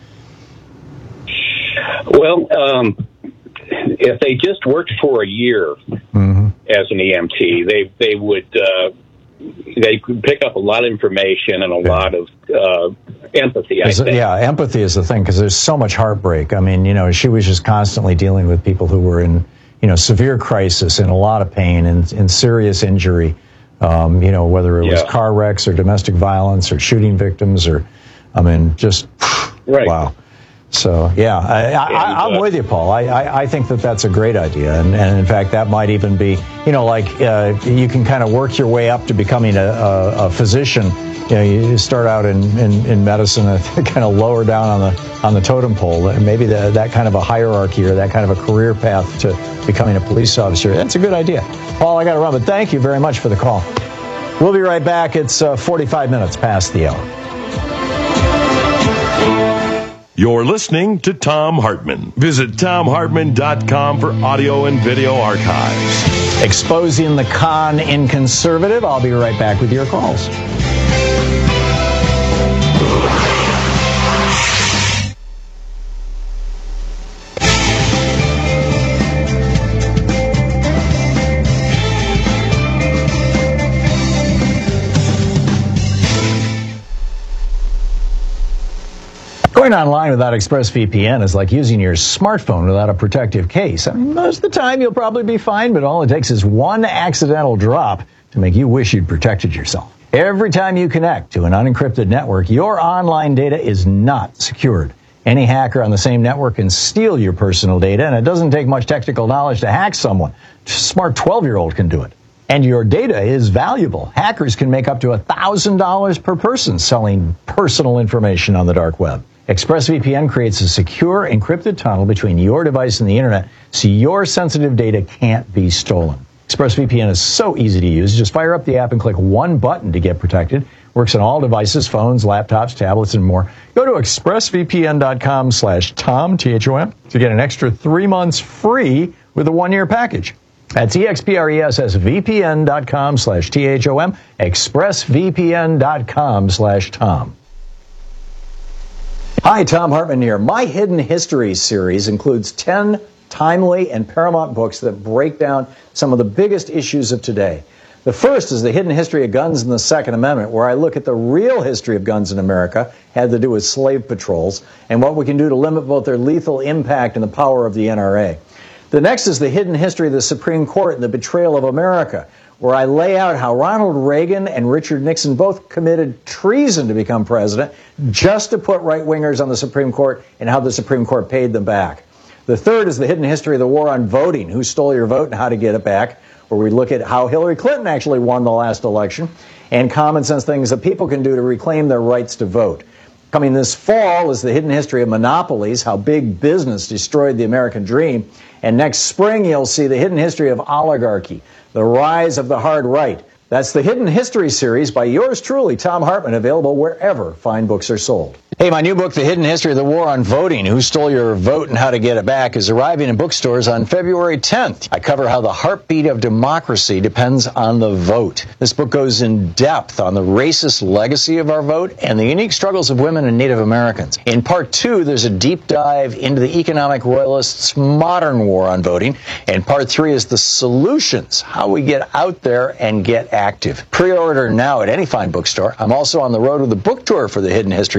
Well, um, if they just worked for a year mm-hmm. as an E M T, they they would uh, they could pick up a lot of information and a yeah. lot of uh, empathy. I think. Yeah, empathy is the thing, because there's so much heartbreak. I mean, you know, she was just constantly dealing with people who were in, you know, severe crisis and a lot of pain and, and serious injury. Um, you know, whether it was yeah. car wrecks or domestic violence or shooting victims, or, I mean, just right. wow. So, yeah, I, I, I'm with you, Paul. I, I, I think that that's a great idea. And, and in fact, that might even be, you know, like uh, you can kind of work your way up to becoming a, a, a physician. You know, you start out in, in, in medicine and kind of lower down on the on the totem pole. Maybe the, that kind of a hierarchy or that kind of a career path to becoming a police officer. That's a good idea. Paul, I got to run, but thank you very much for the call. We'll be right back. It's uh, forty-five minutes past the hour. You're listening to Thom Hartmann. Visit Thom Hartmann dot com for audio and video archives. Exposing the con in conservative. I'll be right back with your calls. Going online without ExpressVPN is like using your smartphone without a protective case. I mean, most of the time you'll probably be fine, but all it takes is one accidental drop to make you wish you'd protected yourself. Every time you connect to an unencrypted network, your online data is not secured. Any hacker on the same network can steal your personal data, and it doesn't take much technical knowledge to hack someone. A smart twelve-year-old can do it. And your data is valuable. Hackers can make up to one thousand dollars per person selling personal information on the dark web. ExpressVPN creates a secure, encrypted tunnel between your device and the internet, so your sensitive data can't be stolen. ExpressVPN is so easy to use. Just fire up the app and click one button to get protected. Works on all devices, phones, laptops, tablets, and more. Go to expressvpn.com slash Tom, T H O M, to get an extra three months free with a one-year package. That's expressvpn.com slash T H O M, expressvpn.com slash Tom. Hi, Thom Hartmann here. My Hidden History series includes ten timely and paramount books that break down some of the biggest issues of today. The first is The Hidden History of Guns and the Second Amendment, where I look at the real history of guns in America, had to do with slave patrols, and what we can do to limit both their lethal impact and the power of the N R A. The next is The Hidden History of the Supreme Court and the Betrayal of America, where I lay out how Ronald Reagan and Richard Nixon both committed treason to become president just to put right-wingers on the Supreme Court and how the Supreme Court paid them back. The third is The Hidden History of the War on Voting, who stole your vote and how to get it back, where we look at how Hillary Clinton actually won the last election and common sense things that people can do to reclaim their rights to vote. Coming this fall is The Hidden History of Monopolies, how big business destroyed the American dream. And next spring, you'll see The Hidden History of Oligarchy, the rise of the hard right. That's the Hidden History series by yours truly, Thom Hartmann, available wherever fine books are sold. Hey, my new book, The Hidden History of the War on Voting, Who Stole Your Vote and How to Get It Back, is arriving in bookstores on February tenth. I cover how the heartbeat of democracy depends on the vote. This book goes in depth on the racist legacy of our vote and the unique struggles of women and Native Americans. In part two, there's a deep dive into the economic royalists' modern war on voting. And part three is the solutions, how we get out there and get active. Pre-order now at any fine bookstore. I'm also on the road with a book tour for The Hidden History of Voting.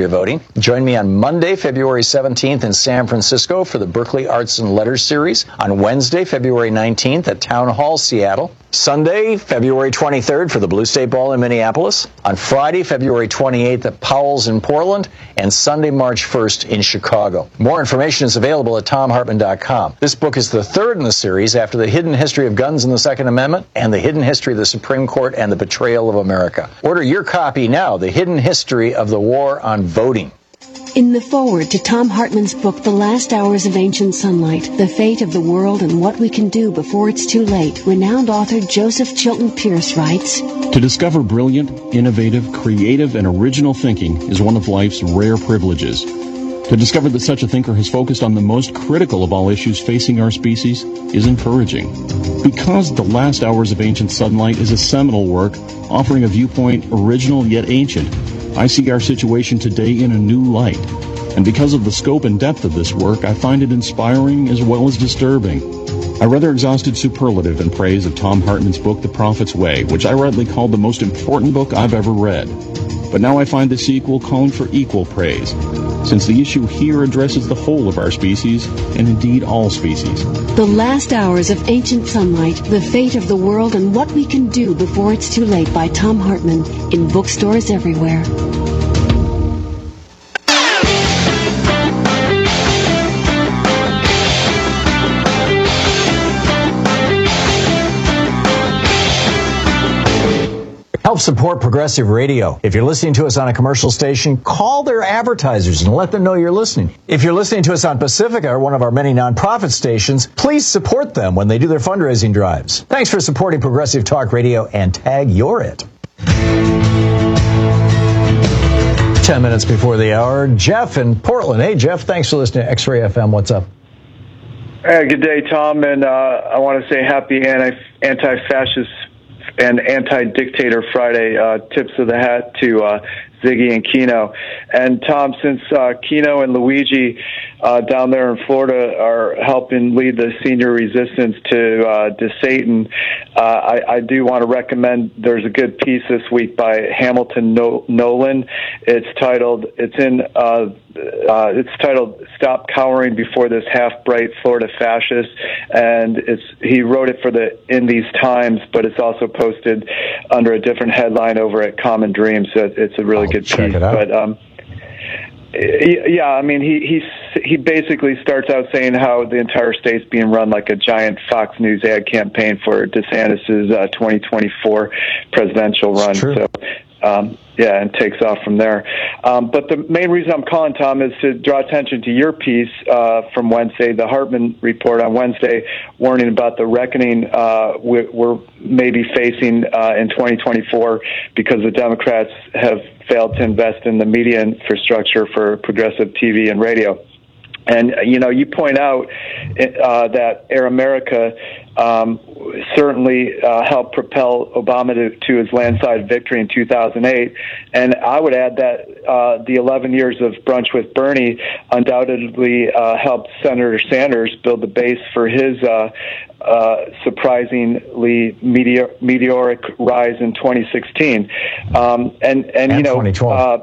Join me on Monday, February seventeenth in San Francisco for the Berkeley Arts and Letters Series. On Wednesday, February nineteenth at Town Hall, Seattle. Sunday, February twenty-third for the Blue State Ball in Minneapolis. On Friday, February twenty-eighth at Powell's in Portland. And Sunday, March first in Chicago. More information is available at tom hartman dot com. This book is the third in the series after The Hidden History of Guns and the Second Amendment and The Hidden History of the Supreme Court and the Betrayal of America. Order your copy now, The Hidden History of the War on Voting. In the foreword to Tom Hartman's book, The Last Hours of Ancient Sunlight, The Fate of the World and What We Can Do Before It's Too Late, renowned author Joseph Chilton Pierce writes, To discover brilliant, innovative, creative, and original thinking is one of life's rare privileges. To discover that such a thinker has focused on the most critical of all issues facing our species is encouraging. Because The Last Hours of Ancient Sunlight is a seminal work offering a viewpoint original yet ancient, I see our situation today in a new light. And because of the scope and depth of this work, I find it inspiring as well as disturbing. I rather exhausted superlative in praise of Tom Hartman's book, The Prophet's Way, which I rightly called the most important book I've ever read. But now I find the sequel calling for equal praise, since the issue here addresses the whole of our species, and indeed all species. The Last Hours of Ancient Sunlight, The Fate of the World and What We Can Do Before It's Too Late by Tom Hartman, in bookstores everywhere. Help support Progressive Radio. If you're listening to us on a commercial station, call their advertisers and let them know you're listening. If you're listening to us on Pacifica, one of our many nonprofit stations, please support them when they do their fundraising drives. Thanks for supporting Progressive Talk Radio, and tag you're it. Ten minutes before the hour, Jeff in Portland. Hey, Jeff, thanks for listening to X-Ray F M. What's up? Hey, good day, Tom, and uh, I want to say happy anti- anti-fascist and anti-dictator Friday. Uh, tips of the hat to uh, Ziggy and Keno. And Tom, since uh, Keno and Luigi uh, down there in Florida are helping lead the senior resistance to uh, to Satan, uh, I, I do want to recommend. There's a good piece this week by Hamilton no- Nolan. It's titled. It's in. Uh, Uh, it's titled "Stop Cowering Before This Half-Bright Florida Fascist," and it's he wrote it for the in these times, but it's also posted under a different headline over at Common Dreams. So it's a really I'll good check piece. It out. But um, yeah, I mean, he he he basically starts out saying how the entire state's being run like a giant Fox News ad campaign for DeSantis's uh, twenty twenty-four presidential run. So. Um, yeah, and takes off from there. Um, but the main reason I'm calling, Tom, is to draw attention to your piece uh, from Wednesday, the Hartman report on Wednesday, warning about the reckoning uh, we're, we're maybe facing uh, in twenty twenty-four because the Democrats have failed to invest in the media infrastructure for progressive T V and radio. And, you know, you point out uh, that Air America um, certainly uh, helped propel Obama to, to his landslide victory in two thousand eight. And I would add that uh, the eleven years of Brunch with Bernie undoubtedly uh, helped Senator Sanders build the base for his uh, uh, surprisingly meteor- meteoric rise in twenty sixteen. Um, and, and, and, you know, twenty twelve. Uh,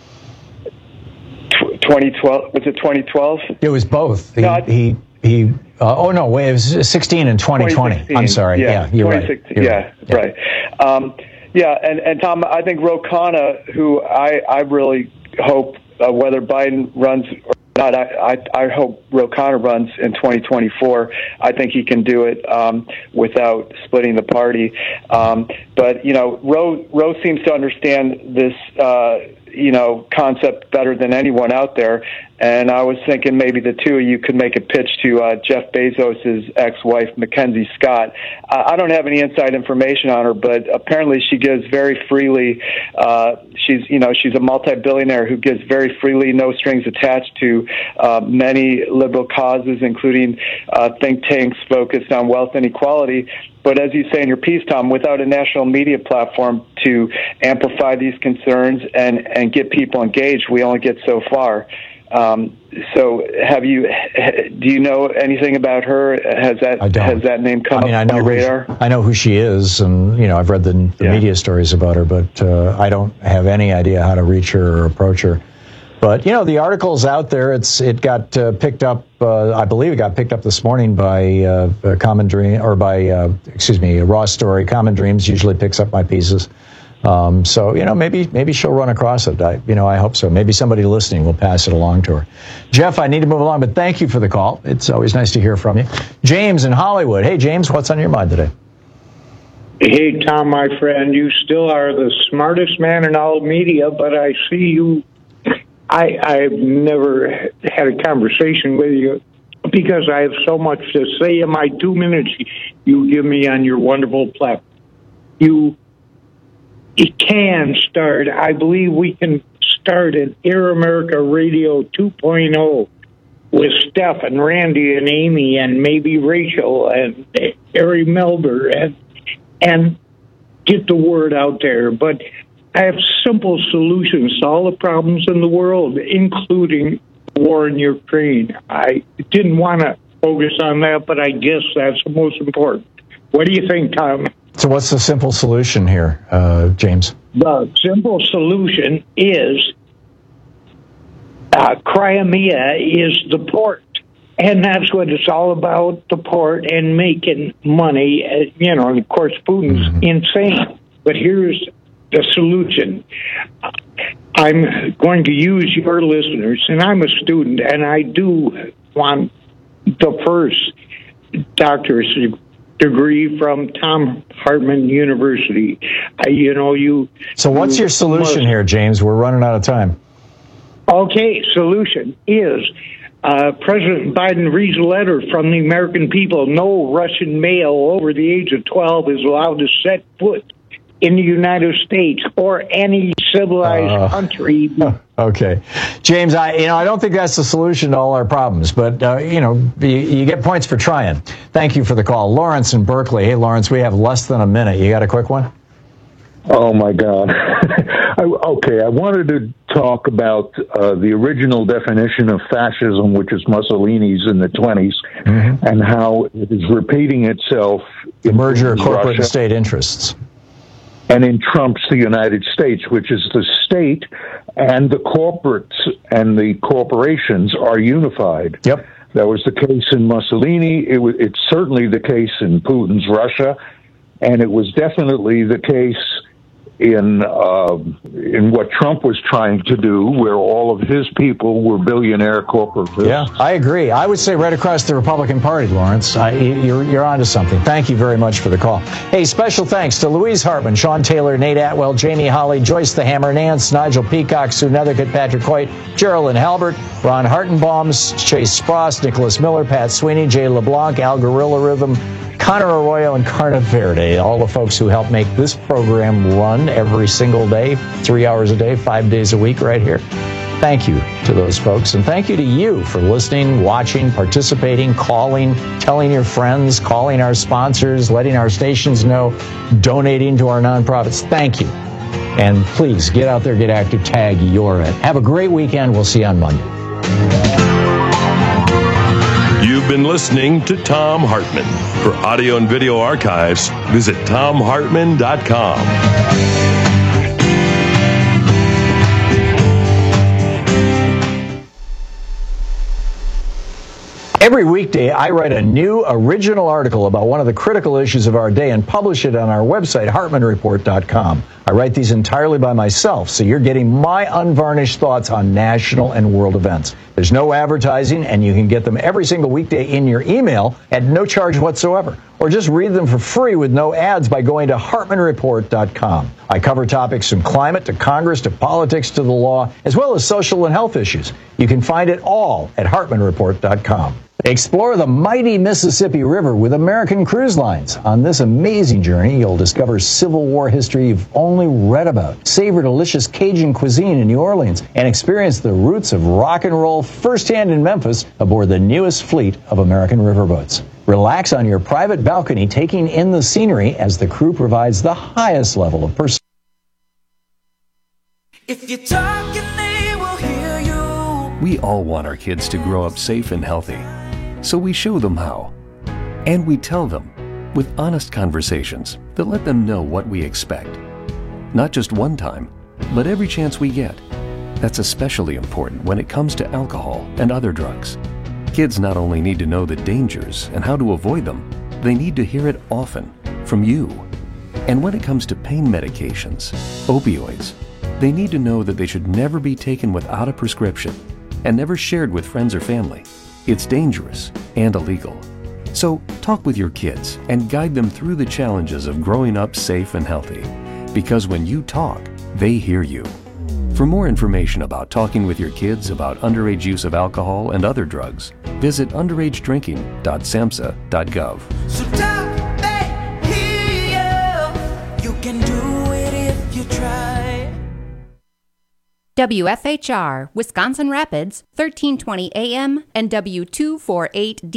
twenty twelve was it twenty twelve? It was both. He No, he, he uh, oh no, wait, it was sixteen and twenty twenty. I'm sorry. Yeah, yeah you're right. You're yeah, right. right. Um, yeah, and, and Tom, I think Ro Khanna, who I, I really hope uh, whether Biden runs or not, I, I, I hope Ro Khanna runs in twenty twenty-four. I think he can do it um, without splitting the party. Um, but you know, Ro Ro seems to understand this. Uh, you know, concept better than anyone out there. And I was thinking maybe the two of you could make a pitch to uh, Jeff Bezos' ex-wife, Mackenzie Scott. I, I don't have any inside information on her, but apparently she gives very freely. Uh, she's, you know, she's a multi-billionaire who gives very freely, no strings attached to uh, many liberal causes, including uh, think tanks focused on wealth inequality. But as you say in your piece, Tom, without a national media platform to amplify these concerns and, and get people engaged, we only get so far. Um, so, have you? Do you know anything about her? Has that I don't. has that name come I mean, up I know on your who radar? She, I know who she is, and you know, I've read the, the yeah. media stories about her, but uh, I don't have any idea how to reach her or approach her. But, you know, the article's out there. It's It got uh, picked up, uh, I believe it got picked up this morning by uh, Common Dream, or by, uh, excuse me, Raw Story. Common Dreams usually picks up my pieces. Um, so, you know, maybe maybe she'll run across it. I, you know, I hope so. Maybe somebody listening will pass it along to her. Jeff, I need to move along, but thank you for the call. It's always nice to hear from you. James in Hollywood. Hey, James, what's on your mind today? Hey, Tom, my friend, you still are the smartest man in all media, but I see you. I, I've never had a conversation with you because I have so much to say in my two minutes you give me on your wonderful platform. You it can start. I believe we can start an Air America Radio two point oh with Steph and Randy and Amy and maybe Rachel and Ari Melber and and get the word out there. But I have simple solutions to all the problems in the world, including war in Ukraine. I didn't want to focus on that, but I guess that's the most important. What do you think, Tom? So what's the simple solution here, uh, James? The simple solution is uh, Crimea is the port. And that's what it's all about, the port and making money. Uh, you know, and of course, Putin's mm-hmm. insane. But here's the solution. I'm going to use your listeners, and I'm a student, and I do want the first doctor's degree from Tom Hartman University. Uh, you know, you... So what's you your solution must, here, James? We're running out of time. Okay, solution is... Uh, President Biden reads a letter from the American people. No Russian male over the age of twelve is allowed to set foot in the United States or any civilized uh, country. Okay. James, I you know, I don't think that's the solution to all our problems, but, uh, you know, you, you get points for trying. Thank you for the call. Lawrence in Berkeley. Hey, Lawrence, we have less than a minute. You got a quick one? Oh, my God. I, okay, I wanted to talk about uh, the original definition of fascism, which is Mussolini's in the twenties, mm-hmm. and how it is repeating itself. The merger of corporate Russia, and state interests. And in Trump's the United States, which is the state and the corporates and the corporations are unified. Yep. That was the case in Mussolini. It was, it's certainly the case in Putin's Russia, and it was definitely the case in uh, in what Trump was trying to do, where all of his people were billionaire corporatists. Yeah, I agree. I would say right across the Republican Party, Lawrence. I, you're, you're onto something. Thank you very much for the call. Hey, special thanks to Louise Hartman, Sean Taylor, Nate Atwell, Jamie Holly, Joyce the Hammer, Nance, Nigel Peacock, Sue Nethercutt, Patrick Hoyt, Geraldine Halbert, Ron Hartenbaums, Chase Spross, Nicholas Miller, Pat Sweeney, Jay LeBlanc, Al Gorilla Rhythm, Connor Arroyo, and Carna Verde, all the folks who help make this program run every single day, three hours a day, five days a week right here. Thank you to those folks, and thank you to you for listening, watching, participating, calling, telling your friends, calling our sponsors, letting our stations know, donating to our nonprofits. Thank you. And please get out there, get active, tag you're it. Have a great weekend. We'll see you on Monday. You've been listening to Tom Hartman. For audio and video archives, visit tom hartman dot com. Every weekday, I write a new original article about one of the critical issues of our day and publish it on our website, hartman report dot com. I write these entirely by myself, so you're getting my unvarnished thoughts on national and world events. There's no advertising, and you can get them every single weekday in your email at no charge whatsoever. Or just read them for free with no ads by going to hartman report dot com. I cover topics from climate to Congress to politics to the law, as well as social and health issues. You can find it all at hartman report dot com. Explore the mighty Mississippi River with American Cruise Lines. On this amazing journey, you'll discover Civil War history you've only read about, savor delicious Cajun cuisine in New Orleans, and experience the roots of rock and roll firsthand in Memphis aboard the newest fleet of American riverboats. Relax on your private balcony, taking in the scenery as the crew provides the highest level of pursuit. If you're talking, they will hear you. We all want our kids to grow up safe and healthy. So we show them how. And we tell them with honest conversations that let them know what we expect. Not just one time, but every chance we get. That's especially important when it comes to alcohol and other drugs. Kids not only need to know the dangers and how to avoid them, they need to hear it often from you. And when it comes to pain medications, opioids, they need to know that they should never be taken without a prescription and never shared with friends or family. It's dangerous and illegal. So talk with your kids and guide them through the challenges of growing up safe and healthy. Because when you talk, they hear you. For more information about talking with your kids about underage use of alcohol and other drugs, visit underage drinking dot samhsa dot gov. So talk, they hear you. You can do it if you try. W F H R, Wisconsin Rapids, thirteen twenty A M and W two forty-eight D.